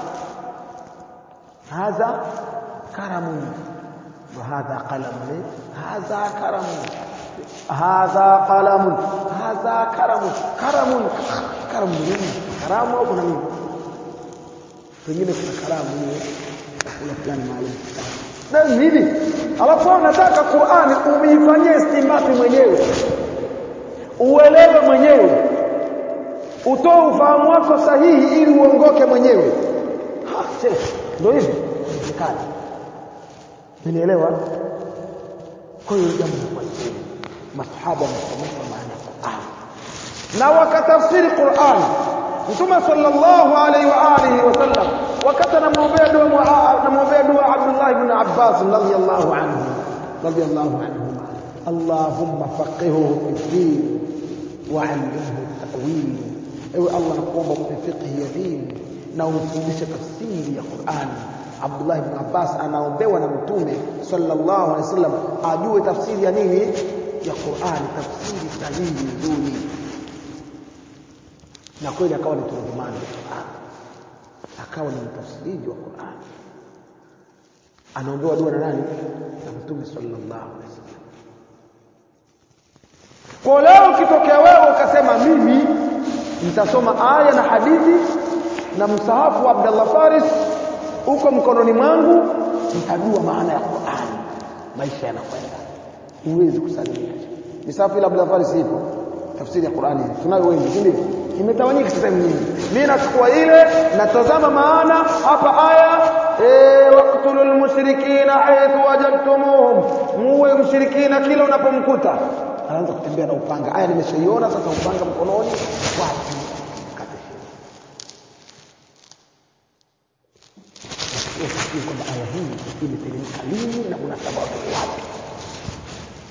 hadha karamun, wa hadha qalamun, hadha karamun, hadha qalamun, hadha karamun. Karamun nini? Karamu au kuna nini? Pengine kuna karamu ni kuna fulani maalum. Na nini? Alafu unataka Qur'ani uifanyie istimbati mwenyewe, uelewe mwenyewe, utoe ufahamu wako sahihi ili uongoke mwenyewe. Ndio hivyo inawezekana. Unielewa? Kwa hiyo jambo la kwanza, masahaba wamesomeshwa maana ya Qur'an na wakatafsiri Qur'an. Mtume sallallahu alaihi wa alihi wasallam wakati anamwombea dua Abdullah ibn Abbas radhiyallahu anhu, Allahumma faqihhu fid-din wa 'allimhu at-ta'wil. Ewe Allah, nakuomba umpe fiqh ya dini na umfundishe tafsiri ya Qur'an. Abdullah ibn Abbas anaombewa na Mtume sallallahu alaihi wasallam ajue tafsiri ya nini? Ya Qur'an, tafsiri sahihi nzuri. Na kweli akawa ni turjumani wa Qur'an, akawa ni mtafsiri wa Qur'an, anaombewa dua na nani? Na Mtume sallallahu alaihi wasallam. Kwa leo ukitokea wewe ukasema mimi nitasoma aya na hadithi na msahafu wa Abdullah Faris uko mkononi mwangu, nitajua maana ya Qur'an, maisha yanakwenda, huwezi kusalimika. Msahafu ila Abdullah Faris ipo, tafsiri ya Qur'ani tunayo wengi, ndio imetawanyika sehemu nyingi. Mimi nachukua ile, natazama maana hapa aya, waqtulul mushrikina haythu wajadtumuhum, muwe mshirikina kila unapomkuta. Anaanza kutembea na upanga. Aya nimeshaiona, sasa upanga mkononi, wapi kate. Kwamba aya hii imeteremka lini na kuna sababu wapi?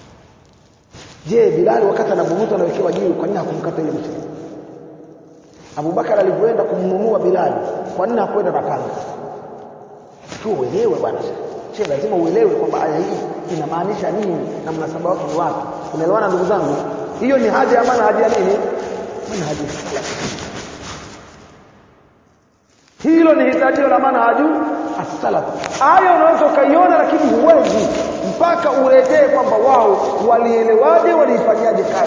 Je, Bilal wakati anaburuta anawekewa jiwe, kwa nini hakumkata ile mshiriki? Abubakar alipoenda kumnunua Bilal, kwa nini hakwenda na panga? Uelewe bwana. Sheikh, lazima uelewe kwamba aya hii inamaanisha nini na mnasaba wake ni wapi. Unaelewana ndugu zangu? Hiyo ni haja ya manhaji ya nini? Manhaji salaf. Hilo ni hitajio la manhaju as-salaf. Aya unaweza ukaiona lakini huwezi mpaka urejee kwamba wao walielewaje, waliifanyaje kazi.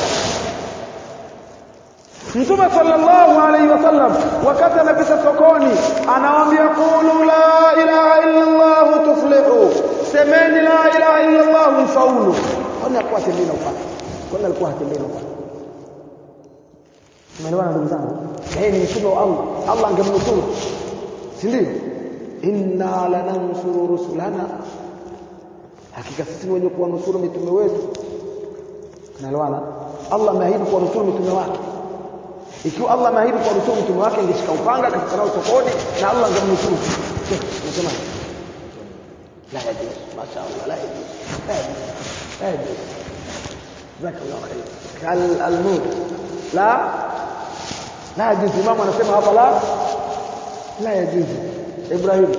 Mtume sallallahu alayhi wasallam wakati anapita sokoni anawaambia qulu la ilaha illa Allah tuflihu, semeni la ilaha illa Allah mfaulu. Kwani alikuwa tembea upande? Kwani alikuwa tembea upande? Umeelewana ndugu zangu? Yeye ni mtume wa Allah, Allah angemnusuru, si ndio? Inna lanansuru rusulana, hakika sisi wenye kuwanusuru mitume wetu. Unaelewana? Allah ameahidi kuwanusuru mitume wake. Ikiwa Allah ameahidi kuwanusuru mitume wake, ingeshika upanga katika nao sokoni na Allah angemnusuru. Unasema la yajuz, mashaallah, la yajuz, la yajuz. Jazakallahu khair. Al-nur la yajuz. Imam anasema hapa la yajuz. Ibrahim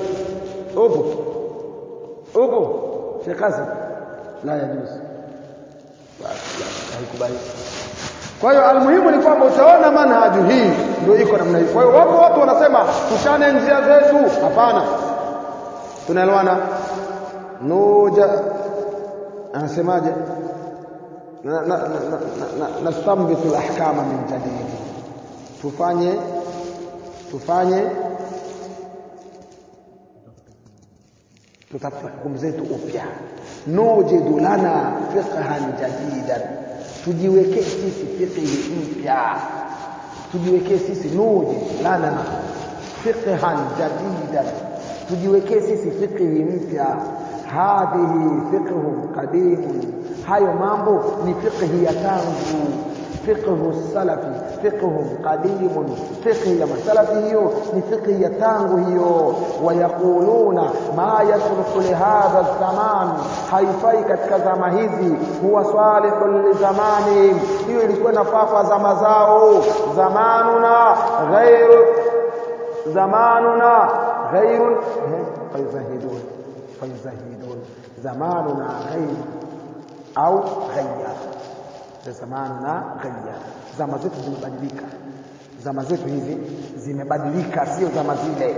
upo Sheikh Hasan, la yajuz, haikubali. Kwa hiyo almuhimu ni kwamba utaona manhaju hii ndio iko namna hii. Kwa hiyo wapo watu wanasema tushane njia zetu. Hapana, tunaelewana. Nuja anasemaje? Nastambitu al-ahkama min jadid, tufanye tutafuta hukumu zetu upya. Nujidu lana fiqhan jadidan, tujiwekee sisi fiqhi mpya. Tujiwekee sisi nujid lana fiqhan jadidan, tujiwekee sisi fiqhi mpya. Hadhihi fiqhun qadim, hayo mambo ni fiqhi ya tangu. Fiqhu salafi fiqhun qadim, fiqhi ya masalafi hiyo ni fiqhi ya tangu hiyo. Wayakuluna ma yasluhu li hadha zaman, haifai katika zama hizi. Huwa salihul li zamani, hiyo ilikuwa inafaa kwa zama zao. Zamanuna ghairu fayzahidun, zamanuna ghairu au ghayya. Zamanuna ghayya, zama zetu zimebadilika. Zama zetu hizi zimebadilika, sio zama zile.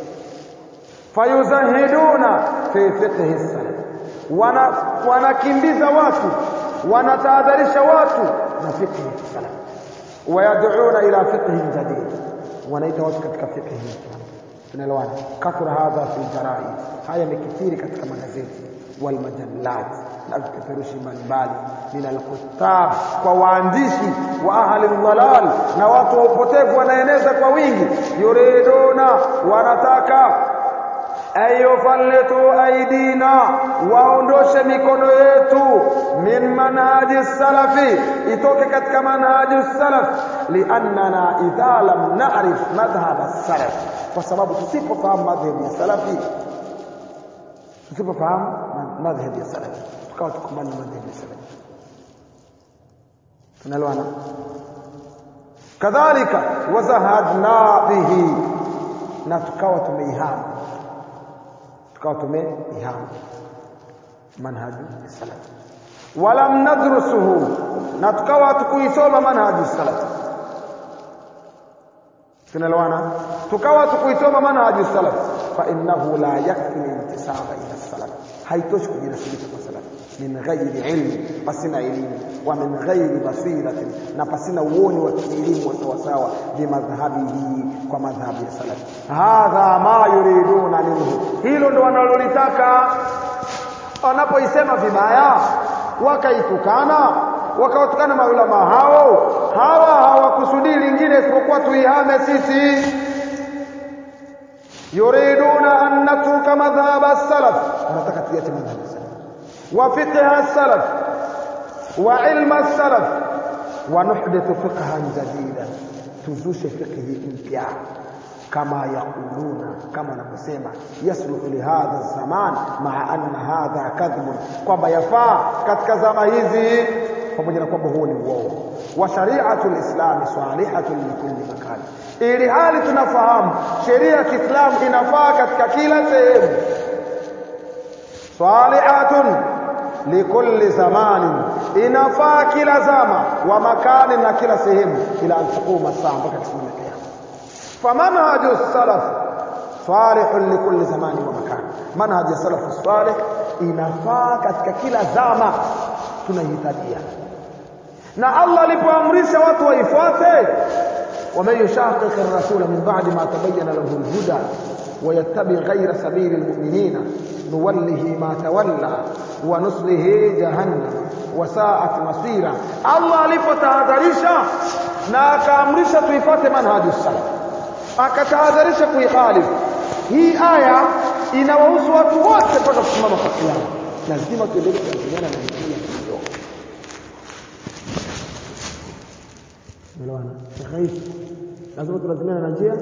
Fayuzahiduna fi fiqhi salaf, wanakimbiza watu, wanatahadharisha watu na fiqhi salaf. Wayad'una ila fiqhi jadid, wanaita watu katika fiqhi mpya. Tunaelewana? Kathura hadha fi jaraid, haya mikithiri katika magazeti wal majallat na vipeperushi mbalimbali. Min al-kuttab, kwa waandishi wa ahli al-dhalal, na watu wa upotevu wanaeneza kwa wingi. Yuriduna, wanataka ayufallitu aidina, waondoshe mikono yetu. Min manhaji salafi, itoke katika manhaji salaf. Liannana idha lam na'rif madhhab as-salaf, kwa sababu tusipofahamu madhhab ya salafi, tusipofahamu madhhab ya salafi, tukawa tukubali madhhab ya salafi. Tunaelewana? Kadhalika wazahadna bihi, na tukawa tumeihama manhaj salaf. Walam nadrusuhu, na tukawa tukuisoma manhaj salaf. Tunaelewana? Tukawa tukuisoma manhaj salaf. Fa innahu la yakfi intisaba ila salaf, haitoshi kujinasibisha kwa salaf. Min ghairi ilmi, pasina elimu. Wa min ghairi basiratin, na pasina uoni wa kielimu wa sawasawa. Bimadhhabihi, kwa madhhabi ya salaf. Hadha ma yuriduna minhu, hilo ndo wanalolitaka. Wanapoisema vibaya, wakaitukana, wakawatukana maulama hao, hawa hawakusudi lingine isipokuwa tuihame sisi. Yuriduna an natruka madhhab as-salaf, wanataka tuache madhhab as-salaf wa fiqh as-salaf wa ilm as-salaf, wa nuhdithu fiqhan jadidan, tuzushe fiqhi mpya. Kama yakuluna, kama wanaposema yasluhu li hadha zaman maa anna hadha kadhib, kwamba yafaa katika zama hizi, pamoja na kwamba huo ni uongo. wa shari'atul islam salihatun likulli makan, ili hali tunafahamu sheria ya Kiislamu inafaa katika kila sehemu. Salihatun likulli zamanin, inafaa kila zama, wa makani, na kila sehemu, ila an taquma saa, mpaka kusimama kiyama. Famanhaju salaf salihun likulli zamani wa makan, manhaj ya salaf salih inafaa katika kila zama tunahitajia. Na Allah alipoamrisha watu waifuate, ومن يشاقق الرسول من بعد ما تبين له الهدى ويتبع غير سبيل المؤمنين نوله ما تولى ونصله جهنم وساءت مصيرا. Allah alipotahadharisha na akaamrisha tuifuate manhaji salaf, akatahadharisha kuikhalifu. Hii aya inawahusu watu wote mpaka kusimama kwa kiyama. Lazima tuendelee kuaminiana na njia hiyo. Melewana? Shekhi, lazima tulazimiane na njia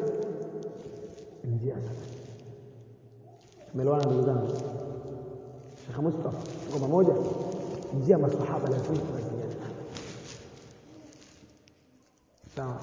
Melewana ndugu zangu? Sheikh Mustafa, tuko pamoja? Njia masahaba lazima tulazimiane. Sawa.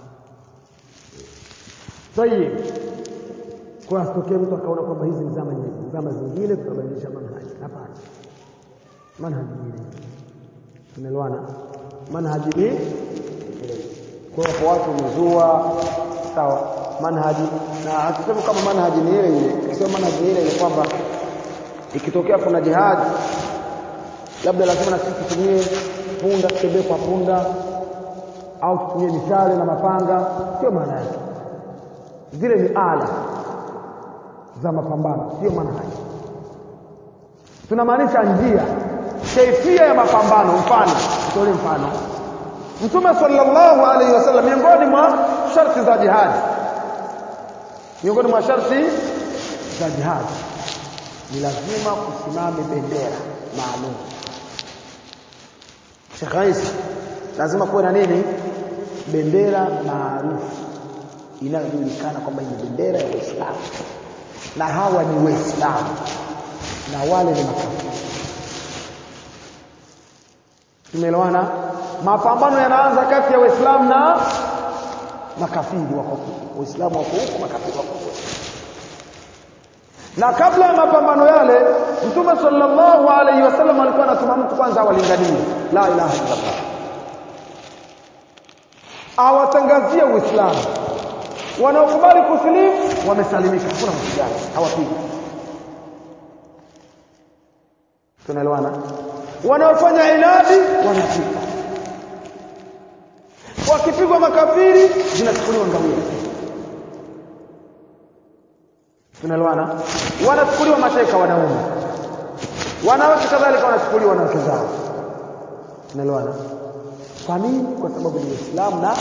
Tayeb. Kwa asitokee mtu akaona kwamba hizi ni zama zingine tutabadilisha manhaji. Hapana. Manhaji ni tumeelewana? Manhaji ni kwa watu mzua, sawa, manhaji, na hatusemi kama manhaji ni ile ile. Tukisema manhaji ni ile ile kwamba ikitokea kuna jihad labda lazima na sisi tutumie punda, tutembee kwa punda, au tutumie mishale na mapanga, sio maana yake. Zile ni ala za mapambano, sio manhaji. Tunamaanisha njia, kaifia ya mapambano. Mfano, tutoe mfano. Mtume sallallahu alayhi wasallam, miongoni mwa sharti za jihad, miongoni mwa sharti za jihad ni lazima kusimame bendera maalum. Sheikh Isa, lazima kuwe na nini? Bendera maarufu inayojulikana kwamba ni bendera ya Uislamu, na hawa ni Waislamu na wale ni makafiri. Tumeelewana? Mapambano yanaanza kati ya Waislamu na makafiri wako huko. Waislamu wako huko, makafiri wako huko. Na kabla ya mapambano yale, Mtume sallallahu alayhi wasallam alikuwa anatuma mtu kwanza awalinganie la ilaha illa Allah, awatangazie Uislamu. Wanaokubali kusilimu wamesalimika, hakuna mshigano, hawapigi. Tunaelewana? Wanaofanya inadi wanapigwa. Wakipigwa makafiri zinachukuliwa ngawia. Tunaelewana? Wanachukuliwa mateka wanaume, wanawake kadhalika wanachukuliwa na wake zao. Tunaelewana? Kwa nini? Kwa sababu ni Uislamu na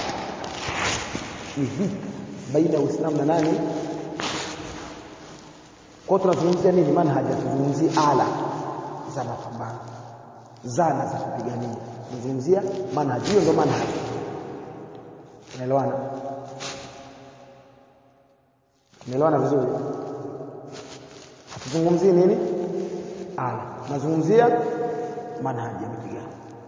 ni vita baina ya Uislamu na nani? Kwa tunazungumzia nini? Manhaji. Tunazungumzia ala za mapambano, zana za kupigania. Tunazungumzia manhaji, hiyo ndio manhaji. Tunaelewana? Tunaelewana vizuri? Tuzungumzie nini? Ala. Tunazungumzia manhaji ya mapigano.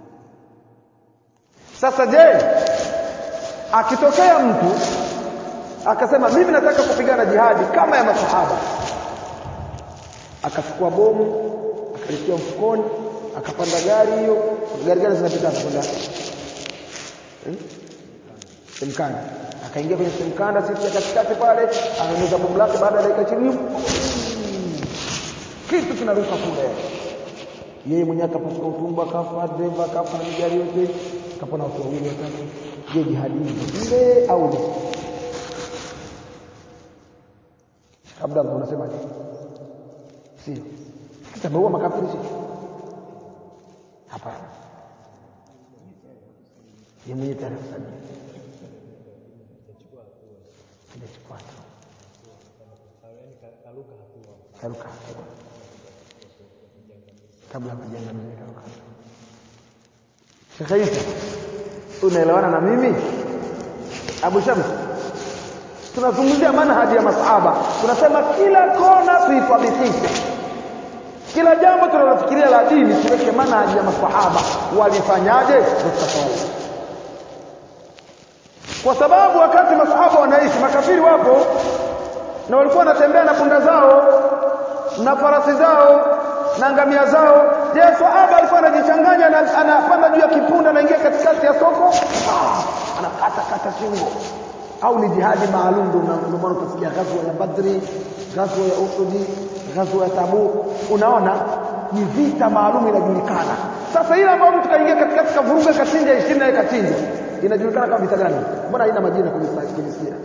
Sasa je, akitokea mtu akasema mimi nataka kupigana jihadi kama ya masahaba, akachukua bomu, akalitia mfukoni, akapanda gari, hiyo gari zinapita kwenda Semkanda, akaingia kwenye Semkanda, sisi katikati pale, anaweza bomu lake, baada ya dakika 20 kitu kinaruka kule. Yeye mwenyewe akapasuka utumbo, akafa, dereva akafa, na gari yote kapona, watu wawili watatu. Je, jihadi ile au ile? Kabla unasema je? Sio. Kitabaua makafiri sio? Hapana. Yeye mwenyewe tarehe sana. Chukua hatua. Karuka hatua. Kabla kujenga mimi karuka. Sheikh Isa, unaelewana na mimi? Abu Shams, tunazungumzia manhaji ya masahaba. Tunasema kila kona tuithabitike. Kila jambo tunalofikiria la dini tuweke manhaji ya masahaba. Walifanyaje? Tutafaulu. na walikuwa wanatembea na punda zao na farasi zao na ngamia zao. Je, sahaba alikuwa anajichanganya na anapanda juu ya kipunda na ingia katikati ya soko anakata shingo? Au ni jihadi maalum? Ndio maana tusikia ghazwa ya Badri, ghazwa ya Uhud, ghazwa ya Tabuk. Unaona ni vita maalum inajulikana. Sasa ile ambayo mtu kaingia katikati kavuruga kachinja 20 na kachinja inajulikana kama vita gani? Mbona haina majina kwenye sira?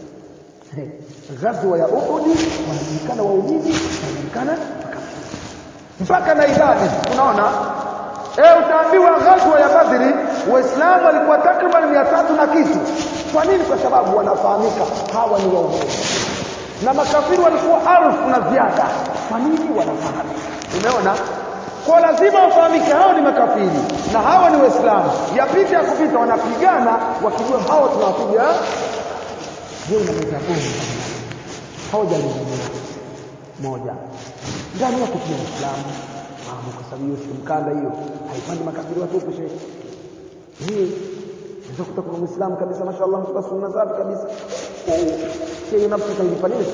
Ghazwa ya Uhud wanajulikana waumini, wanajulikana mpaka na idadi. Unaona utaambiwa ghazwa ya Badri Waislamu walikuwa takriban 300 na kitu. Kwa nini? Kwa sababu wanafahamika hawa ni waumini, na makafiri walikuwa 1000 na ziada. Kwa nini? Wanafahamika. Umeona, kwa lazima wafahamike hao ni makafiri na hawa ni Waislamu. Yapita ya kupita wanapigana wakijua hao tunawapiga. Je, na mtabomu hao jali moja ndani ya kupiga Uislamu kwa sababu hiyo mkanda hiyo haipandi makafiri watupu. Hii ndio kutakuwa Muislamu kabisa, mashaallah, mtu sunna zake kabisa. Hiyo nafsi kailipa nini?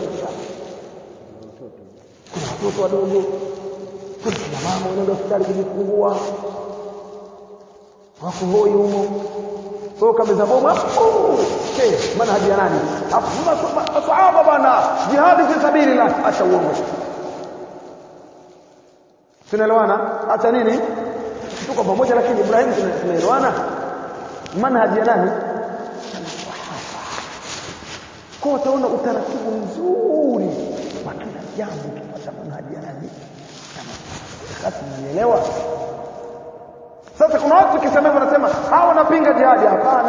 Kuna watoto wadogo, kuna mama wanaenda hospitali kujifungua, wako hoi humo, sio kabisa bomu hapo. Maana hadi nani hapo? Sahaba bana, jihad fi sabilillah. Acha uongo, tunaelewana? Acha nini, tuko pamoja. Lakini Ibrahim tunaelewana manhaji ya nani? Kwa utaona utaratibu mzuri wa kila jambo ukipata manhaji ya nani. Sasa unaelewa? Sasa kuna watu kisema wanasema hao wanapinga jihad.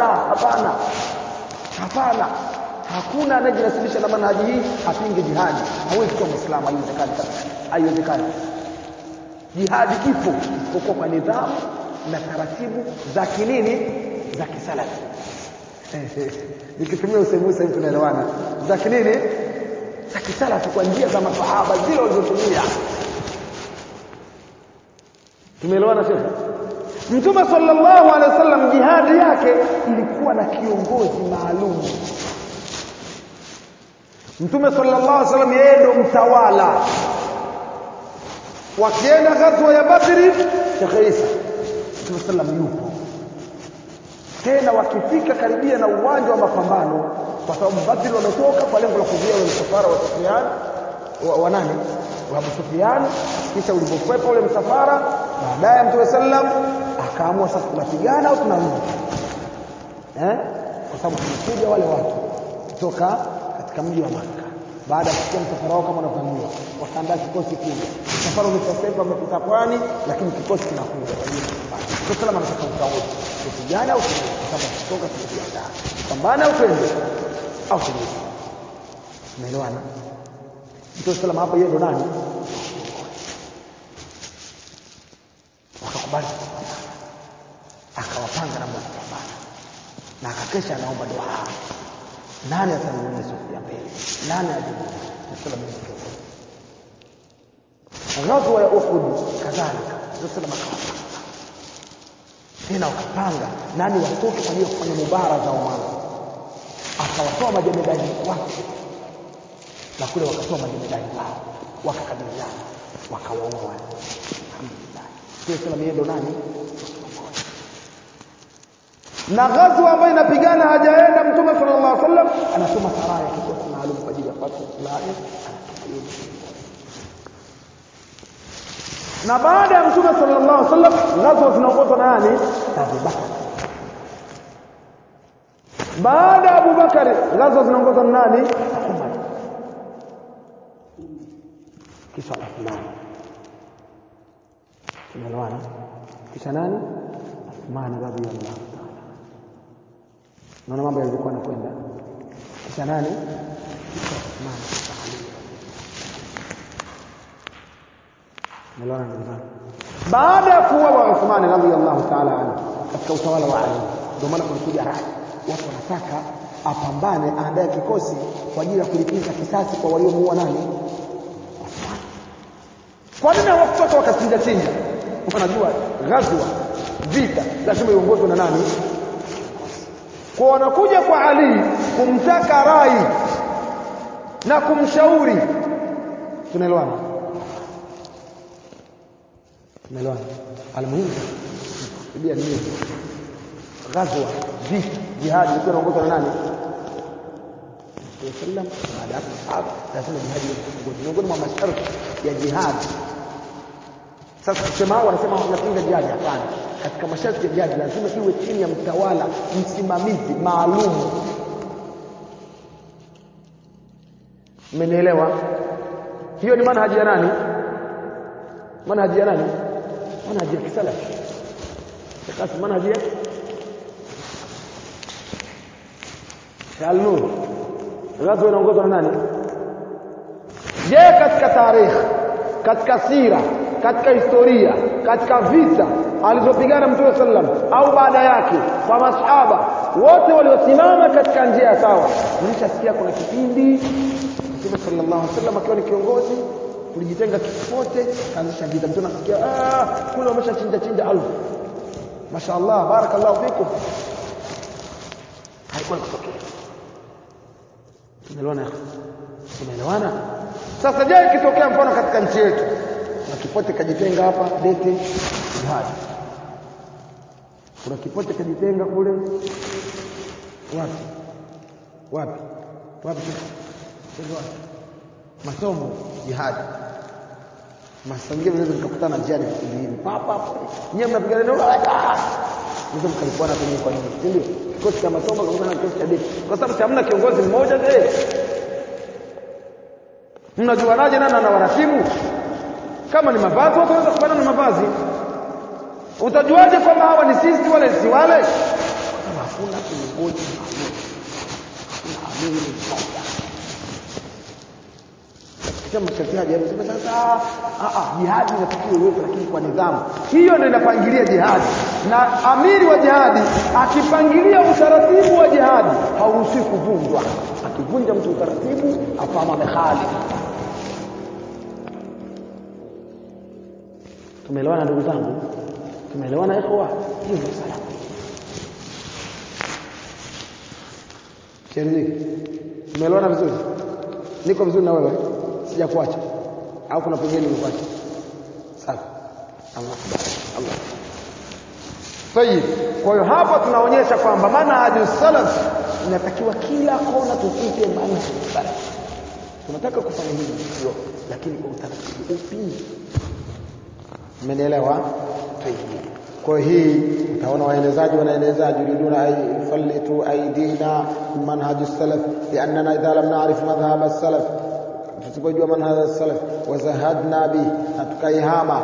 Hapana, hakuna anayejinasibisha na manhaji hii apinge jihad. Hawezi kuwa Muislamu, haiwezekani. Jihad ipo isipokuwa kwa nidhamu na taratibu za kinini, za kisalafi. Nikitumia usemi sasa tunaelewana, za kinini, za kisalafi, kwa njia za masahaba zile walizotumia. Tumeelewana sasa? Mtume sallallahu alaihi wasallam jihadi yake ilikuwa na kiongozi maalum. Mtume sallallahu alaihi wasallam yeye ndo mtawala. Wakienda ghazwa ya Badri, Sheikh Isa Mtume sallam yupo. Tena wakifika karibia na uwanja wa mapambano, kwa sababu Badri wametoka kwa lengo la kuzuia ule msafara wa Sufyan wa nani, wa Abu Sufyan. Kisha ulipokwepa ule msafara, baadaye Mtume sallam akaamua sasa tunapigana au tunarudi, kwa sababu tumekuja wale watu kutoka katika mji wa Makka. Baada ya kusikia msafara wao kama unavyojua, wakaandaa kikosi kubwa. Msafara umesafiri umepita pwani, lakini kikosi kinakuja. Kwa salama anataka utaoje, kupigana au kutoka kujiandaa, pambana au twende au twende. Umeelewana? Mtume salama hapo yeye ndo nani? Wakakubali, akawapanga namna ya kupambana na akakesha anaomba dua. Nani atamuona siku ya pili? Nani ajibu? Mtume ghazwa ya Uhud kadhalika Mtume akawapanga tena, wakapanga nani watoke kwa ajili ya kufanya mubaraza wa mwanzo. Akawatoa majemedari wake na kule wakatoa majemedari wao, wakakabiliana, wakawaua wale. Alhamdulillah, Mtume yeye ndo nani? Na ghazwa ambayo inapigana hajaenda Mtume sallallahu alaihi wasallam, anasoma saraya kikosi maalum kwa ajili ya fatwa fulani. Na baada ya Mtume sallallahu alaihi wasallam ghazwa zinaongozwa na nani? Abu Bakar. Baada ya Abu Bakar ghazwa zinaongozwa na nani? Umar. Kisha Uthman. Tunaelewana? Kisha nani? Uthman radhiyallahu ta'ala. Naona mambo yalikuwa yanakwenda. Kisha nani? Uthman. Tunaelewana ndugu zangu? Baada ya kuwa Uthman radhiyallahu ta'ala anhu katika utawala wa Ali, ndio maana kulikuja rai, watu wanataka apambane, aandae kikosi kwa ajili ya kulipiza kisasi kwa waliomuua nani? Uthman. Kwa nini hawakutoka wakachinja? Unajua ghazwa, vita lazima iongozwe na nani? Kwa wanakuja kwa Ali kumtaka rai na kumshauri. Tunaelewana? Tunaelewana? Almuhimu bia ni ghazwa, vita, jihad ilikuwa inaongozwa na nani? Sallam. Baada ya sahaba lazima jihad iwe miongoni mwa masharti ya jihad. Sasa kusema hao wanasema wanapinga jihad, hapana. Katika masharti ya jihad lazima iwe chini ya mtawala, msimamizi maalum. Mmenielewa? Hiyo ni manhaji ya nani? Manhaji ya nani? Manhaji ya kisalafi. Sasa manhaji ya Al-Nur. Ghazwa inaongozwa na nani? Je, katika tarehe, katika sira, katika historia, katika vita alizopigana Mtume sallam au baada yake kwa masahaba wote waliosimama katika njia sawa, mlishasikia kuna kipindi Mtume sallallahu alaihi wasallam akiwa ni kiongozi kulijitenga kipote kaanzisha vita. Mtu anasikia kule wameshachinja alfu, mashaallah, barakallahu fikum. Haikuwa kutokea. Tumeelewana? Tumeelewana? Sasa je, ikitokea mfano katika nchi yetu na kipote kajitenga hapa dete jihad, kuna kipote kajitenga kule wapi masomo jihad, masangia mnaweza mkakutana njiani hivi papa nyewe mnapigana nao mtu mkalipana kwenye kwa nini, si ndio? Kikosi cha masomo kukutana na kikosi cha dini, kwa sababu hamna kiongozi mmoja. Mnajuanaje nani anawaratibu? Kama ni mavazi, watu wanaweza kufanana na mavazi. Utajuaje kwamba hawa ni sisi wale si wale? Kama hakuna kiongozi mmoja, hakuna amiri mmoja. Kama mshakaji anasema sasa jihad inatakiwa iwepo, lakini kwa nidhamu. Hiyo ndio inapangilia jihad, na amiri wa jihad akipangilia utaratibu wa jihad hauruhusiwi kuvunjwa. Akivunja mtu utaratibu afama amehali. Tumeelewana ndugu zangu? Tumeelewana ikhwa? Hiyo ndio sala. Cheni. Tumeelewana vizuri? Niko vizuri na wewe? Sijakuacha au kuna pengine nimekuacha? Sawa. Allah. Tayeb. Kwa hiyo hapa tunaonyesha kwamba manhaju salaf inatakiwa kila kona tupite manhaju salaf. Tunataka kufanya hivi ndio, lakini kwa utaratibu upi? Mmenielewa? Tayeb. Kwa hii utaona waelezaji wanaelezaji yuriduna ay fallitu aidina manhaju salaf lianna idha lam na'rif madhhab as-salaf, tusipojua manhaj as-salaf wazahadna bi, natukaihama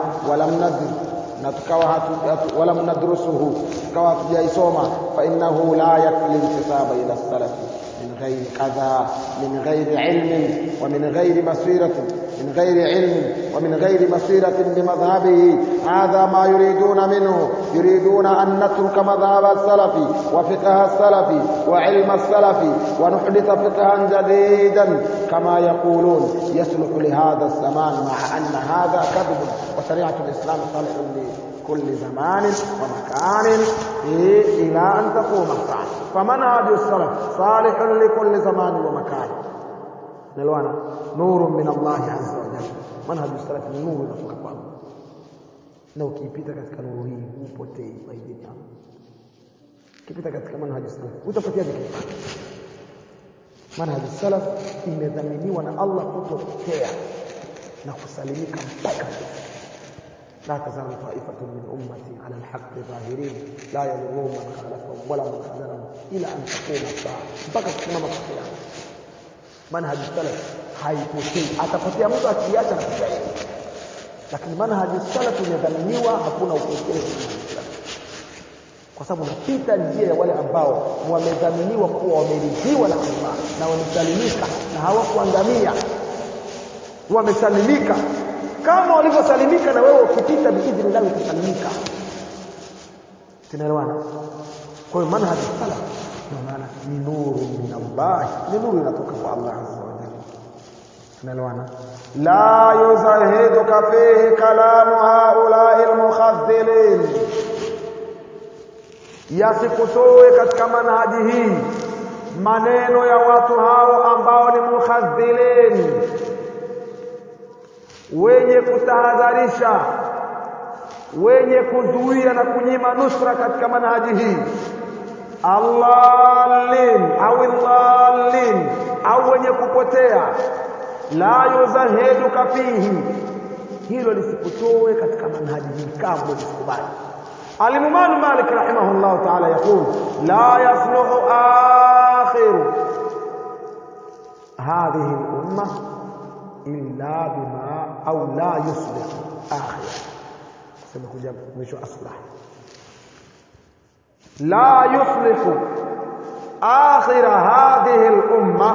walam nadrusuhu, tukawa hatujaisoma, fa innahu la yakli intisaba ila as-salaf min ghairi kadha, min ghairi ilmin wa min ghairi basiratin, من غير علم ومن غير بصيرة بمذهبه. هذا ما يريدون منه، يريدون أن نترك مذهب السلف وفقه السلف وعلم السلف ونحدث فقها جديدا كما يقولون يصلح لهذا الزمان، مع أن هذا كذب. وشريعة الإسلام صالح لكل زمان ومكان إلى أن تقوم الساعة. فمنهج السلف صالح لكل زمان ومكان. نلوانا نور من الله عز وجل. منهج السلف نور inatoka kwa Allah, na ukipita katika nuru hii upotei faida yako. Ukipita katika manhaj salaf utapotea kitu. Manhaj salaf imedhaminiwa na Allah kutopotea na kusalimika mpaka لا تزال طائفة من أمتي على الحق ظاهرين لا يضرهم من خالفهم ولا من خذلهم إلى أن تقوم الساعة. mpaka kusimama kiyama. Manhaj salaf haipotei, atapotea mtu akiacha na kushai, lakini manhaj salaf imedhaminiwa, hakuna upotevu, kwa sababu unapita njia ya wale ambao wamedhaminiwa kuwa wameridhiwa na Allah na wamesalimika na hawakuangamia, wamesalimika kama walivyosalimika, na wewe ukipita biidhnillah utasalimika. Tunaelewana? Kwa hiyo manhaj salaf maana ni nuru min Allah, ni nuru inatoka kwa Allah azza wa jalla. Tunaelewana? La yuzahiduka fihi kalamu haula'i almukhadhdhilin, yasikutoe katika manhaji hii maneno ya watu hao ambao ni mukhadhilin, wenye kutahadharisha, wenye kuzuia na kunyima nusra katika manhaji hii, allallin au wenye kupotea, la yuzahiduka fihi, hilo lisikutoe katika manhaji hii, kamwe usikubali. Al-Imam Malik rahimahullah ta'ala yaqul la yasluhu akhiru hadhihi al-umma illa bima au la yuslihu akhir, sema kuja mwisho aslah, la yuslihu akhir hadhihi al-umma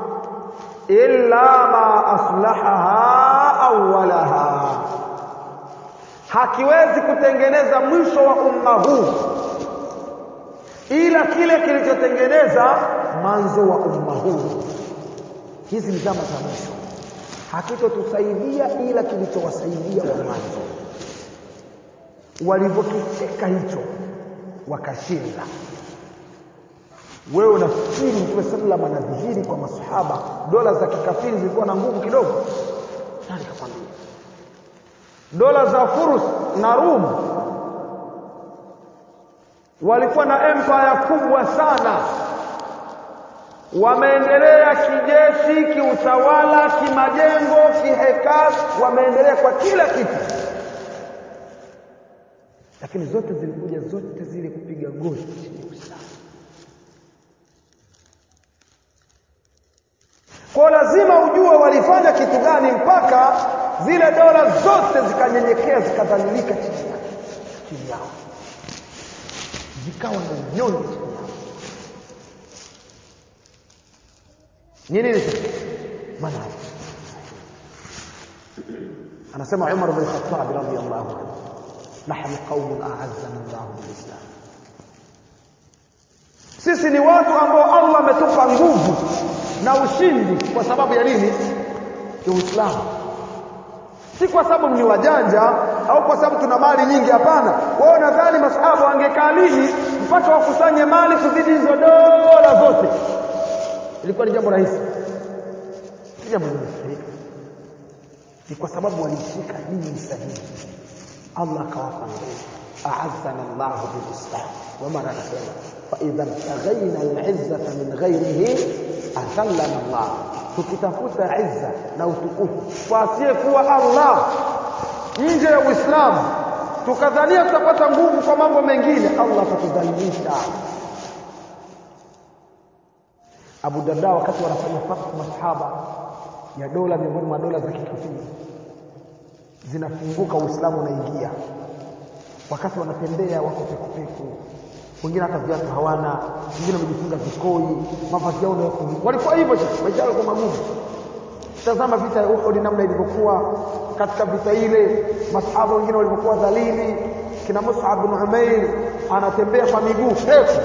illa ma aslahaha awwalaha, hakiwezi kutengeneza mwisho wa umma huu ila kile kilichotengeneza mwanzo wa umma huu. Hizi ni zama za mwisho, hakitotusaidia ila kilichowasaidia wa mwanzo. Walivyokishika hicho wakashinda. Wewe unafikiri Mtume sallallahu alayhi wasallam anadhihiri kwa masahaba dola za kikafiri zilikuwa na nguvu kidogo? Nani kakwambia? Dola za Furus na Rum walikuwa na empire kubwa sana, wameendelea kijeshi, kiutawala, kimajengo, kihekalu, wameendelea kwa kila kitu, lakini zote zilikuja zote zile kupiga goti chini ya Uislamu. Kwa lazima ujue walifanya kitu gani mpaka zile dola zote zikanyenyekea, zikadhalilika chini yao, zikawa na nyonge chini yao. Nini hicho? Maana anasema Umar bin Khattab radhiyallahu anhu, nahnu qaumun a'azzana Allah bil-Islam, sisi ni watu ambao Allah ametupa nguvu na ushindi kwa sababu ya nini? Ya Uislamu. Si kwa sababu ni wajanja au kwa sababu tuna mali nyingi, hapana. Wao nadhani masahaba wangekaa lini mpaka wakusanye mali kuzidi hizo dola zote? Ilikuwa ni jambo rahisi? Si jambo rahisi. Ni kwa sababu walishika dini sahihi, Allah akawapa nguvu. A'azzana Allah bil-Islam. Wama anasema fa idha taghayna al-'izzata min ghayrihi azallana Allah, tukitafuta izza na utukufu kwa asiyekuwa Allah nje ya Uislamu, tukadhania tutapata nguvu kwa mambo mengine, Allah atatudhalilisha. Abu Darda wakati wanafanya fatwa masahaba ya dola, miongoni mwa dola za kikafiri zinafunguka, Uislamu unaingia, wakati wanatembea wako pekupeku, wengine hata viatu hawana, wengine wamejifunga vikoi, mavazi yao ndio walikuwa hivyo, maisha yao kwa magumu. Tazama vita ya Uhud namna ilivyokuwa. Katika vita ile masahaba wengine walikuwa dhalili, kina Mus'ab bin Umair anatembea kwa miguu peku,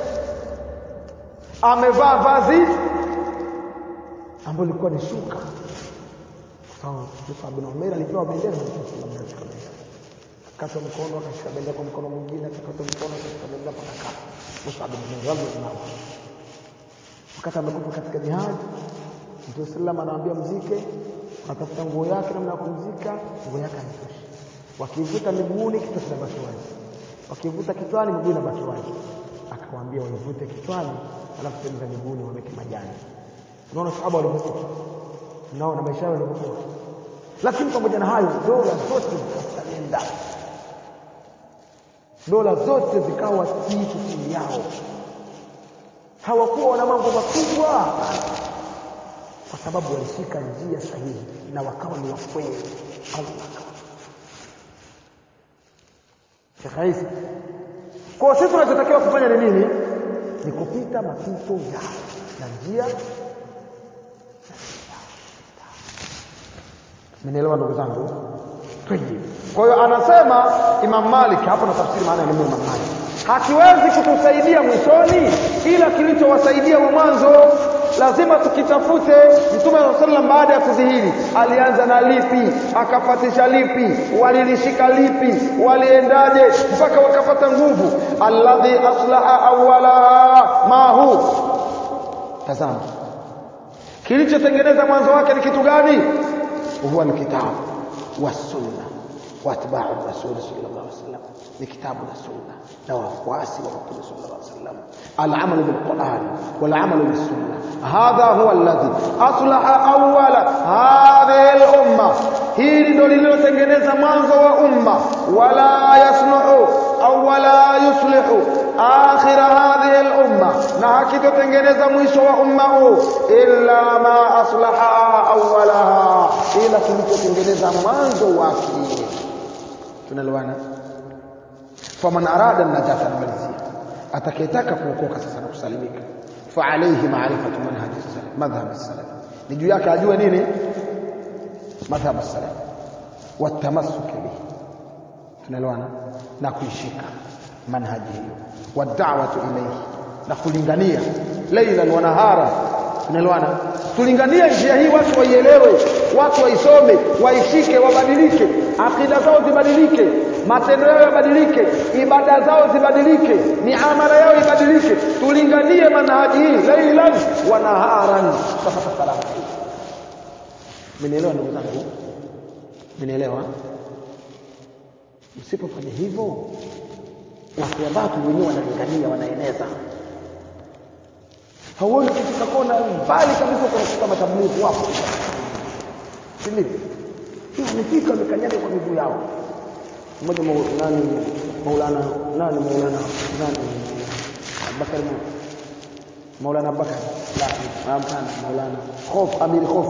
amevaa vazi ambalo lilikuwa ni shuka. Sawa, Mus'ab bin Umair alipewa bendera na Mtume sallallahu alaihi wasallam, kata mkono akashika bendera kwa mkono mwingine, akakata mkono akashika bendera kwa kaka. Mus'ab bin Umair radhiyallahu anhu, wakati amekufa katika jihad, Mtume sallallahu anaambia mzike, atafuta nguo yake namna ya kumzika, nguo yake haitoshi. Wakivuta miguuni kichwa kinabaki wazi, wakivuta kichwani miguu inabaki wazi. Akawaambia waivute kichwani, alafu sehemu za miguuni waweke majani. Unaona sahaba walivyokuwa, unaona maisha yao yalivyokuwa. Lakini pamoja na hayo dola zote zikaenda, dola zote zikawa chini yao, hawakuwa na mambo makubwa kwa sababu walishika njia sahihi na wakawa ni wakweli. Allah shekhaisi. Kwa sisi tunachotakiwa kufanya ni nini? Ni kupita mapito yao na njia. Mnaelewa ndugu zangu? Kwa hiyo anasema Imam Malik hapo, na tafsiri maana ya Imam Malik, hakiwezi kutusaidia mwishoni ila kilichowasaidia wa mwanzo. Lazima tukitafute Mtume sallallahu baada ya kudhihiri alianza na lipi, akafatisha lipi, walilishika lipi, waliendaje mpaka wakapata nguvu. Alladhi aslaha awwala ma hu, tazama kilichotengeneza mwanzo wake ni kitu gani? Huwa ni kitabu wa sunna wa atba'u rasul sallallahu alaihi wasallam, ni kitabu na sunna na wafuasi wa Mtume sallallahu alaihi wasallam. Al-amal bil Qur'an wal amal bis sunna, hadha huwa alladhi aslaha awwala hadhihi al-umma, hili ndio lililotengeneza mwanzo wa umma. Wala yasluhu au wala yuslihu akhir hadhihi al-umma, na hakitotengeneza mwisho wa umma huu illa ma aslaha awwalaha, ila kilichotengeneza mwanzo wake. Tunalewana? Faman arada an-najata al-malizia, atakayetaka kuokoka sasa na kusalimika, fa alayhi ma'rifatu manhaj as-salaf, madhhab as-salaf, ni juu yake ajue nini madhhab as-salaf wa tamassuk bihi. Tunalewana? Na kuishika manhaji hiyo, wa da'watu ilayhi, na kulingania laylan wa nahara. Tunalewana? Tulingania njia hii, watu waielewe, watu waisome, waishike, wabadilike, akida zao zibadilike, matendo yao yabadilike, ibada zao zibadilike, miamala yao ibadilike. Tulinganie manhaji hii laylan wa naharan, tafata salama. Mnielewa ndugu zangu? Mnielewa? Msipofanya hivyo, watu wa watu wenyewe wanalingania, wanaeneza. Hauoni kufika kona mbali kabisa kwa matablighi wapo. Sisi tunafika mkanyaga kwa miguu yao. Mmoja Maulana Abubakar, Maulana Abubakar, la hapana, Maulana Khof, Amir Khof.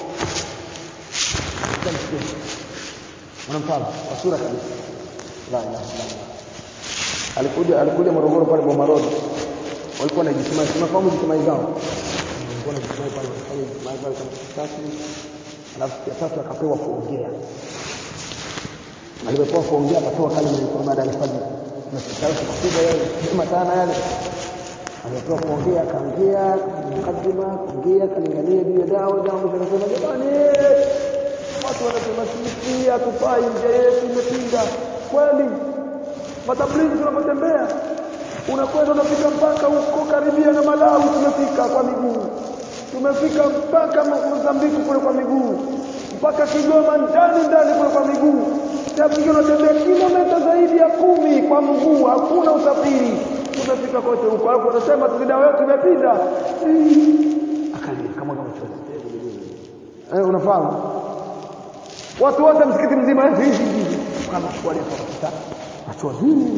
Mnamfahamu kwa sura kabisa? La ilaha illallah. Alikuja Morogoro pale Boma Road. Walikuwa wanajisimama, tunafahamu jisimama zao. Walikuwa wanajisimama pale, wanafanya jisimama pale kama tatu. Alafu ya tatu akapewa kuongea. Alipopewa kuongea akatoa kalima ya baada ya alfajiri. Na sasa kupiga yale kama sana yale. Alipopewa kuongea akaongea, mkadima kuongea, kalingania juu ya dawa zinasema jamani, watu wanasema sisi hatufai, nje yetu imepinga. Kweli matablighi tunapotembea, unakwenda unafika mpaka huko karibia na Malawi, tumefika kwa miguu, tumefika mpaka Mozambiki kule kwa miguu, mpaka Kigoma ndani kule kwa miguu. Tablighi unatembea kilomita zaidi ya 10 kwa mguu, hakuna usafiri. Tumefika kote huko, hapo tunasema tuvidawa wetu imepinda. Akalia kama chochote. Unafahamu? Watu wote msikiti mzima kama wale kwa watu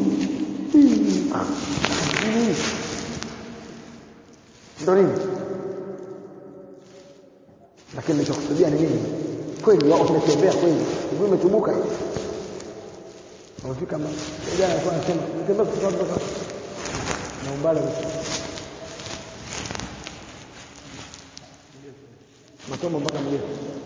ndio nini? Lakini nilichokusudia ni nini? Kweli wao wanatembea kweli, mguu umetubuka hivi. Wafika jana alikuwa anasema nitembea kutoka na umbali matomo mpaka mlio.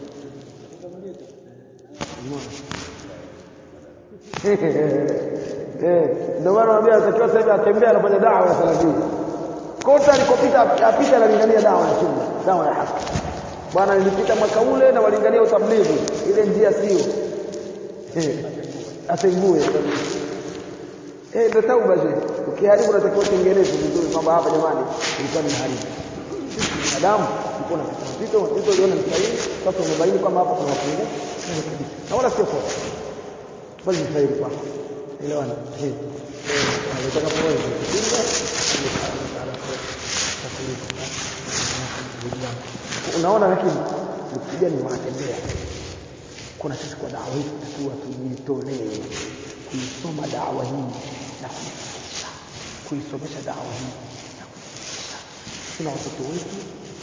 Ndio maana naambia atakiwa sasa atembea anafanya dawa ya salafia. Kota alikopita apita analingania dawa ya sunna, dawa ya haki. Bwana nilipita mwaka ule na walingania utablighi, ile njia sio. Atengue. Ndio tauba je. Ukiharibu unatakiwa tengeneze vizuri kwamba hapa jamani ilikuwa ni haribu. Adamu uko na vitu uliona ni sahihi, sasa umebaini kwamba hapa kuna mapungufu. Na wala sio kosa. Bali ni sahihi kwako. Elewana. Nataka kuona unaona, lakini ukijani wanatembea. Kuna sisi kwa dawa hii tunatakiwa tujitolee kuisoma dawa hii na kuisomesha dawa hii na kuisomesha. Tuna watoto wetu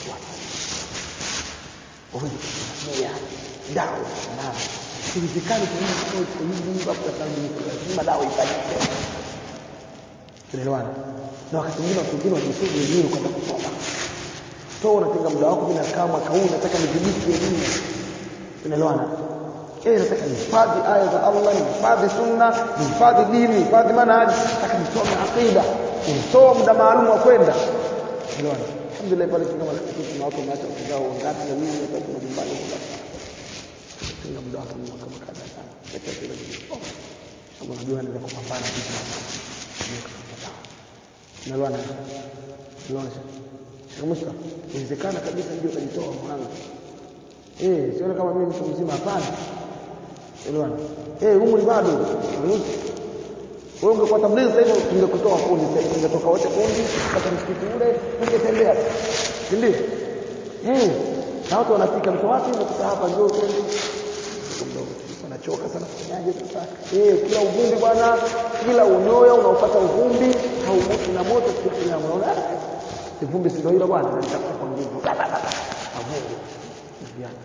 waweze kusikia dawa na serikali kwa hivi kwa sababu dawa ifanyike. Tunaelewana? Na wakati mwingine wanajisudu wenyewe kwenda kusoma. So unatenga muda wako bila kama kauli nataka nidhibiti elimu. Tunaelewana? Nataka nihifadhi aya za Allah, nihifadhi sunna, nihifadhi dini, nihifadhi manhaji, nataka nisome aqida. Nisome muda maalum wa kwenda. Tunaelewana? Alhamdulillah pale kama kuna watu wanaacha kuzao ngapi na mimi nataka kujumbani kwa tenga muda wako kama kadha sana. Acha kile kitu. Kama unajua anaweza kupambana kitu. Tunaelewana? Tunaelewana? Musa, inawezekana kabisa ndio kujitoa mwanangu. Siona kama mimi mtu mzima hapana. Elewana. Umri bado. Wewe ungekuwa tablighi sasa hivi ungekutoa kundi sasa, ungetoka wote kundi, hata msikiti ule, ungetembea. Ndio? Na watu wanafika mtu wapi na hapa njoo twende. Anachoka sana kufanyaje sasa? Kila uvumbi bwana, kila unyoya unaopata uvumbi, haumoto na moto kitu ya unaona. Uvumbi si ndio hilo bwana, nitakuwa kwa nguvu. Avumbi. Vijana.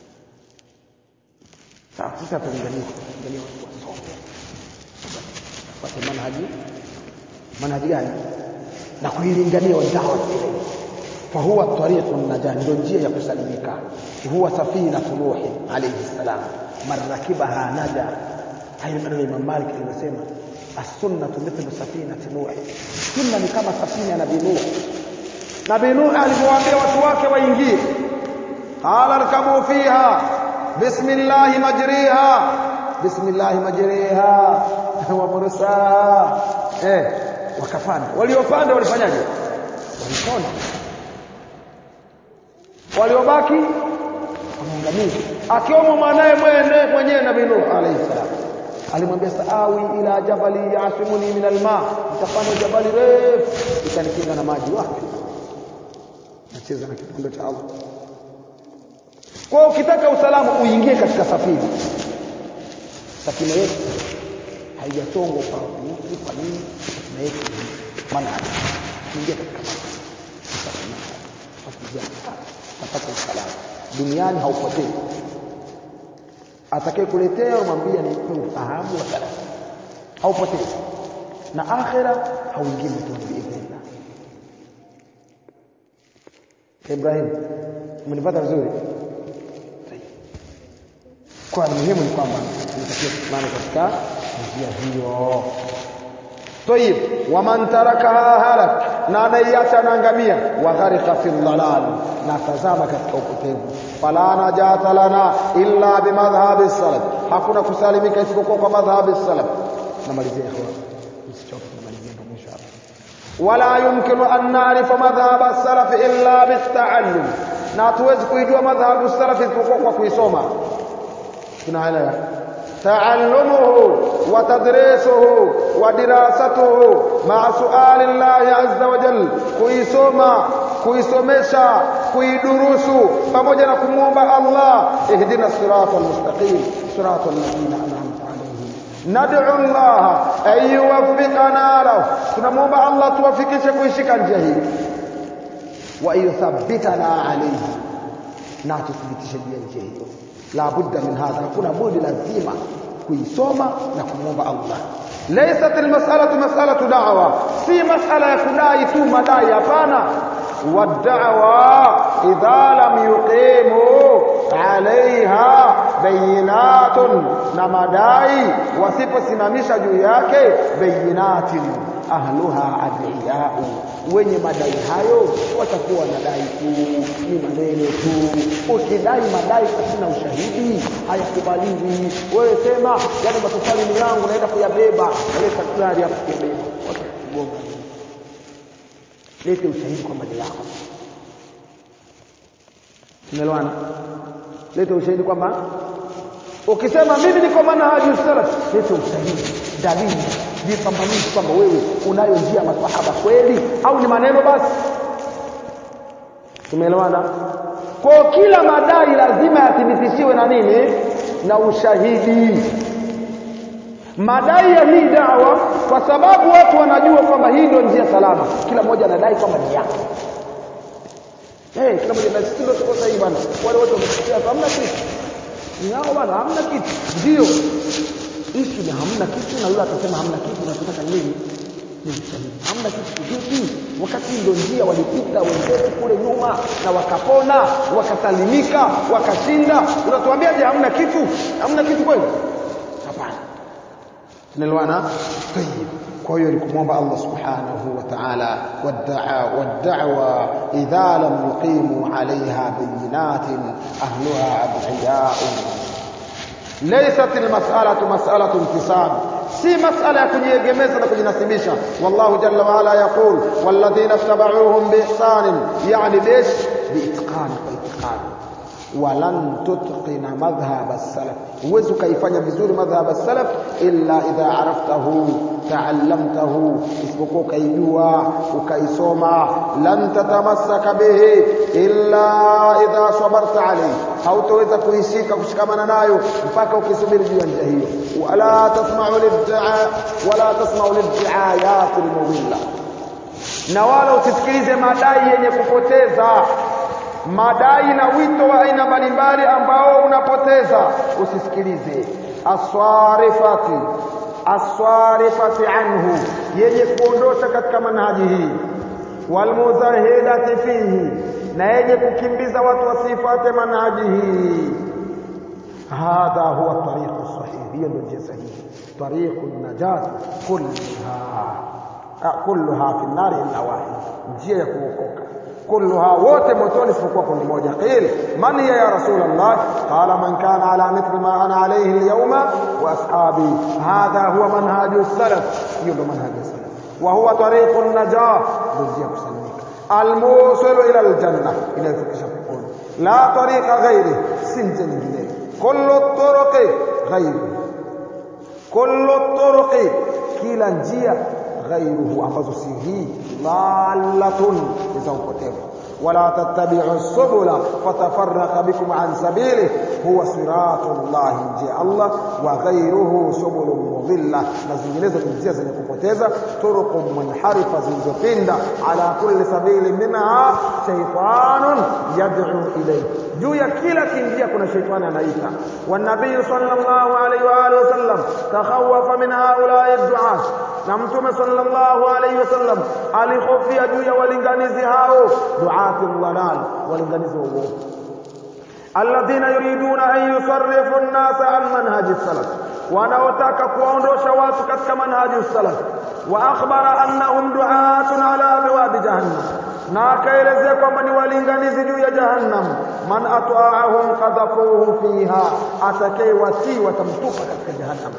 Sasa tulingania watu wasome. Kwa manhaji gani? Na kuilingania wadau ile. فهو الطريق النجاة ndio njia ya kusalimika. Huwa safina Nuh alayhi salam, man rakibaha naja. Hayo maneno Imam Malik anasema as-sunnatu mithlu safinati Nuh, sunna ni kama safina ya Nabii Nuh. Nabii Nuh aliwaambia watu wake waingie, qala rkabu fiha bismillah majriha wa mursaha. Wakafanya, waliopanda walifanyaje? Walipona. Waliobaki wameangamia, akiwemo mwanae mwenyewe Nabii Nuh alayhi salam. Alimwambia saawi ila jabali yasimuni min alma, nitapanda jabali refu itanikinga na maji. Wapi? Nacheza na kipondo cha Allah. Kwa ukitaka usalama uingie katika safina. Safina yetu haijatongwa kwa mtu kwa nini? Na yetu maana ingia katika safina. Tapata usalama. Duniani haupotei. Atakaye kuletea umwambia ni ufahamu wa salama. Haupotei. Na akhira hauingii motoni biidhnillah. Ibrahim, umenipata vizuri? Kwa muhimu ni kwamba tunatakiwa kusimama katika njia hiyo. Tayib, waman tarakaha halak, na anaiacha anaangamia, wa gharqa fil dalal, na tazama katika upotevu. Fala najata lana illa bimadhhabi salaf, hakuna kusalimika isipokuwa kwa madhhabi salaf. Namalizia ikhwan, msichoke, namalizia ndio mwisho hapa. Wala yumkinu an na'rifa madhhab salaf illa bit-ta'allum, na hatuwezi kujua madhhabu salaf isipokuwa kwa kuisoma. Tunaelewa تعلمه وتدريسه ودراسته مع سؤال الله عز وجل, kuisomesha kuidurusu pamoja na kumuomba Allah, ihdina siratal mustaqim siratal ladina an'amta alayhim. Nad'u Allah ay yuwaffiqana lahu, tunamuomba Allah tuwafikishe kuishika njia hii, wa yuthabbitana alayhi, na tuthibitishe njia hiyo. La budda min hadha, kuna budi lazima kuisoma na kumuomba Allah. Laysat almas'alatu mas'alatu da'wa, si mas'ala ya kudai tu madai, hapana. Wad-da'wa idha lam yuqimu 'alayha bayinatun, na madai wasiposimamisha juu yake bayinatin, ahluha adiyau, wenye madai hayo watakuwa wanadai tu, ni maneno tu. Ukidai madai pasina ushahidi hayakubaliwi. Wewe sema yale matofali ni yangu, naenda kuyabeba, leta gari hapo kuyabeba, watakugonga. Leta ushahidi kwamba ni yako. Tumeelewana? Leta ushahidi kwamba, ukisema mimi niko manhaji salaf, leta ushahidi, dalili, jipambanishe kwamba wewe unayo njia masahaba kweli au ni maneno basi. Tumeelewana? Kwa kila madai lazima yathibitishiwe na nini? Na ushahidi. Madai ya hii da'wa, kwa sababu watu wanajua kwamba hii ndio njia salama, kila mmoja anadai kwamba ni yake. Kila mmoja anasema ndio tuko sahihi bwana. Wale wote wamesikia hamna kitu. Ni hao bwana, hamna kitu. Ndio. Issue ni hamna kitu, na yule atasema hamna kitu, na tunataka nini? Ni sahihi. Hamna kitu vipi? Wakati ndio njia walipita wenzetu kule nyuma na wakapona, wakasalimika, wakashinda. Unatuambiaje hamna kitu? Hamna kitu kweli? Hapana. Tunaelewana? Tayeb. Kwa hiyo ni kumwomba Allah subhanahu wa ta'ala, wad-da'wa idha lam yuqimu 'alayha bayinatin ahluha adhiya'un. Laysat al-mas'alatu mas'alatu intisab, si masala ya kujiegemeza na kujinasibisha. Wallahu jalla wa ala yaqul walladhina tabauhum biihsan, yani biitqan walan tutqina madhhab as-salaf, huwezi ukaifanya vizuri madhhab as-salaf illa idha araftahu ta'allamtahu, isipokuwa ukaijua ukaisoma. Lan tatamassaka bihi illa idha sabarta alayhi, hautaweza kuishika kushikamana nayo mpaka ukisubiri juu ya njia hiyo. Wala tasma'u lid'ayat al-mudilla, na wala usisikilize madai yenye kupoteza, madai na wito wa aina mbalimbali ambao unapoteza, usisikilize. Aswarifati anhu, yenye kuondosha katika manhaji hii. Walmuzahidati fihi, na yenye kukimbiza watu wasifate manhaji hii. Hadha huwa tariqu sahih, hiyo ndio njia sahihi. Tariqu najat kulluha fi an-nar illa wahid, njia ya kuokoka كلها wote motoni isipokuwa kundi moja. Qil man hiya ya rasul Allah? Qala man kana ala mithli ma ana alayhi al-yawma wa ashabi. Hadha huwa manhaju salaf, hiyo ndo manhaju salaf, wa huwa tariqun najah, njia kusalimika, al-musil ila al-janna, ila kufikisha peponi. La tariqa ghairi, si njia nyingine. Kullu turuqi ghairi, kullu turuqi, kila njia غيره ambazo si hii, dhalatun, za upotevu. Wala tattabi'u subula fatafarraqa bikum an sabili, huwa siratullah, njia Allah, wa ghayruhu subulun mudilla, na zinginezo njia zenye kupoteza. Turuqun munharifa, zilizopinda. Ala kulli sabili minha shaytanun yad'u ilayhi, juu ya kila kinjia kuna shaytani anaita. Wa nabii sallallahu alayhi wa alihi wasallam takhawafa min haula'i ad-du'at, na mtume sallallahu alayhi wasallam alihofia juu ya walinganizi hao, du'ati dhalal, walinganizi wa uongo, alladhina yuriduna an yusarrifu an-nasa an manhaji salaf, wanaotaka kuondosha watu katika manhaji salaf. Wa akhbara annahum du'atun ala abwab jahannam, na akaelezea kwamba ni walinganizi juu ya jahannam. Man ata'ahum qadhafuhu fiha, atakayewatii watamtupa katika jahannam.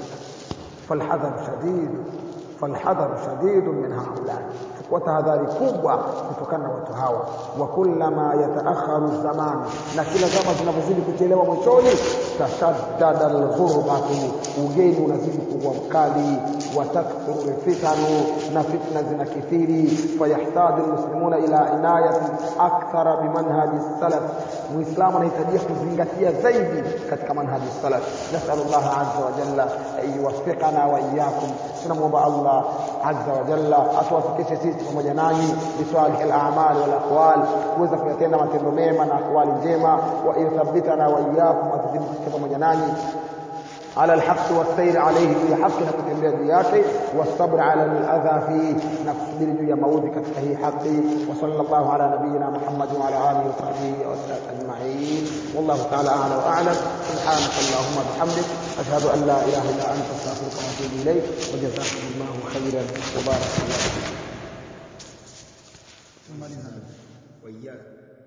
فالحذر شديد من هؤلاء، وتهذاري kubwa kutokana na watu hawa. Wa kullama yataakharu zaman, na kila zama zinapozidi kuchelewa mwishoni, tashaddada al-ghurbatu, ugeni unazidi kuwa mkali. Wa takthuru fitanu, na fitna zinakithiri. Fayahtaju almuslimuna ila inayati akthara bimanhaji salaf, muislamu anahitaji kuzingatia zaidi katika manhaji salaf. Nasallallahu azza wa jalla an yuwaffiqana wa iyyakum, tunamwomba Allah azza wa jalla atuwafikishe sisi pamoja nanyi bisalih al-a'mal wal aqwal, kuweza kuyatenda matendo mema na aqwali njema. Wa yuthabbitana wa iyyakum, atuthibitishe pamoja nanyi على الحق والسير عليه في حق نكتembea juu yake, والصبر على الاذى فيه, na kusubiri juu ya maudhi katika hii haki. وصلى الله على نبينا محمد وعلى اله وصحبه وسلم اجمعين. والله تعالى اعلى واعلم. سبحانك اللهم وبحمدك، اشهد ان لا اله الا انت، استغفرك واتوب اليك. وجزاكم الله خيرا وبارك الله فيك. وإياك.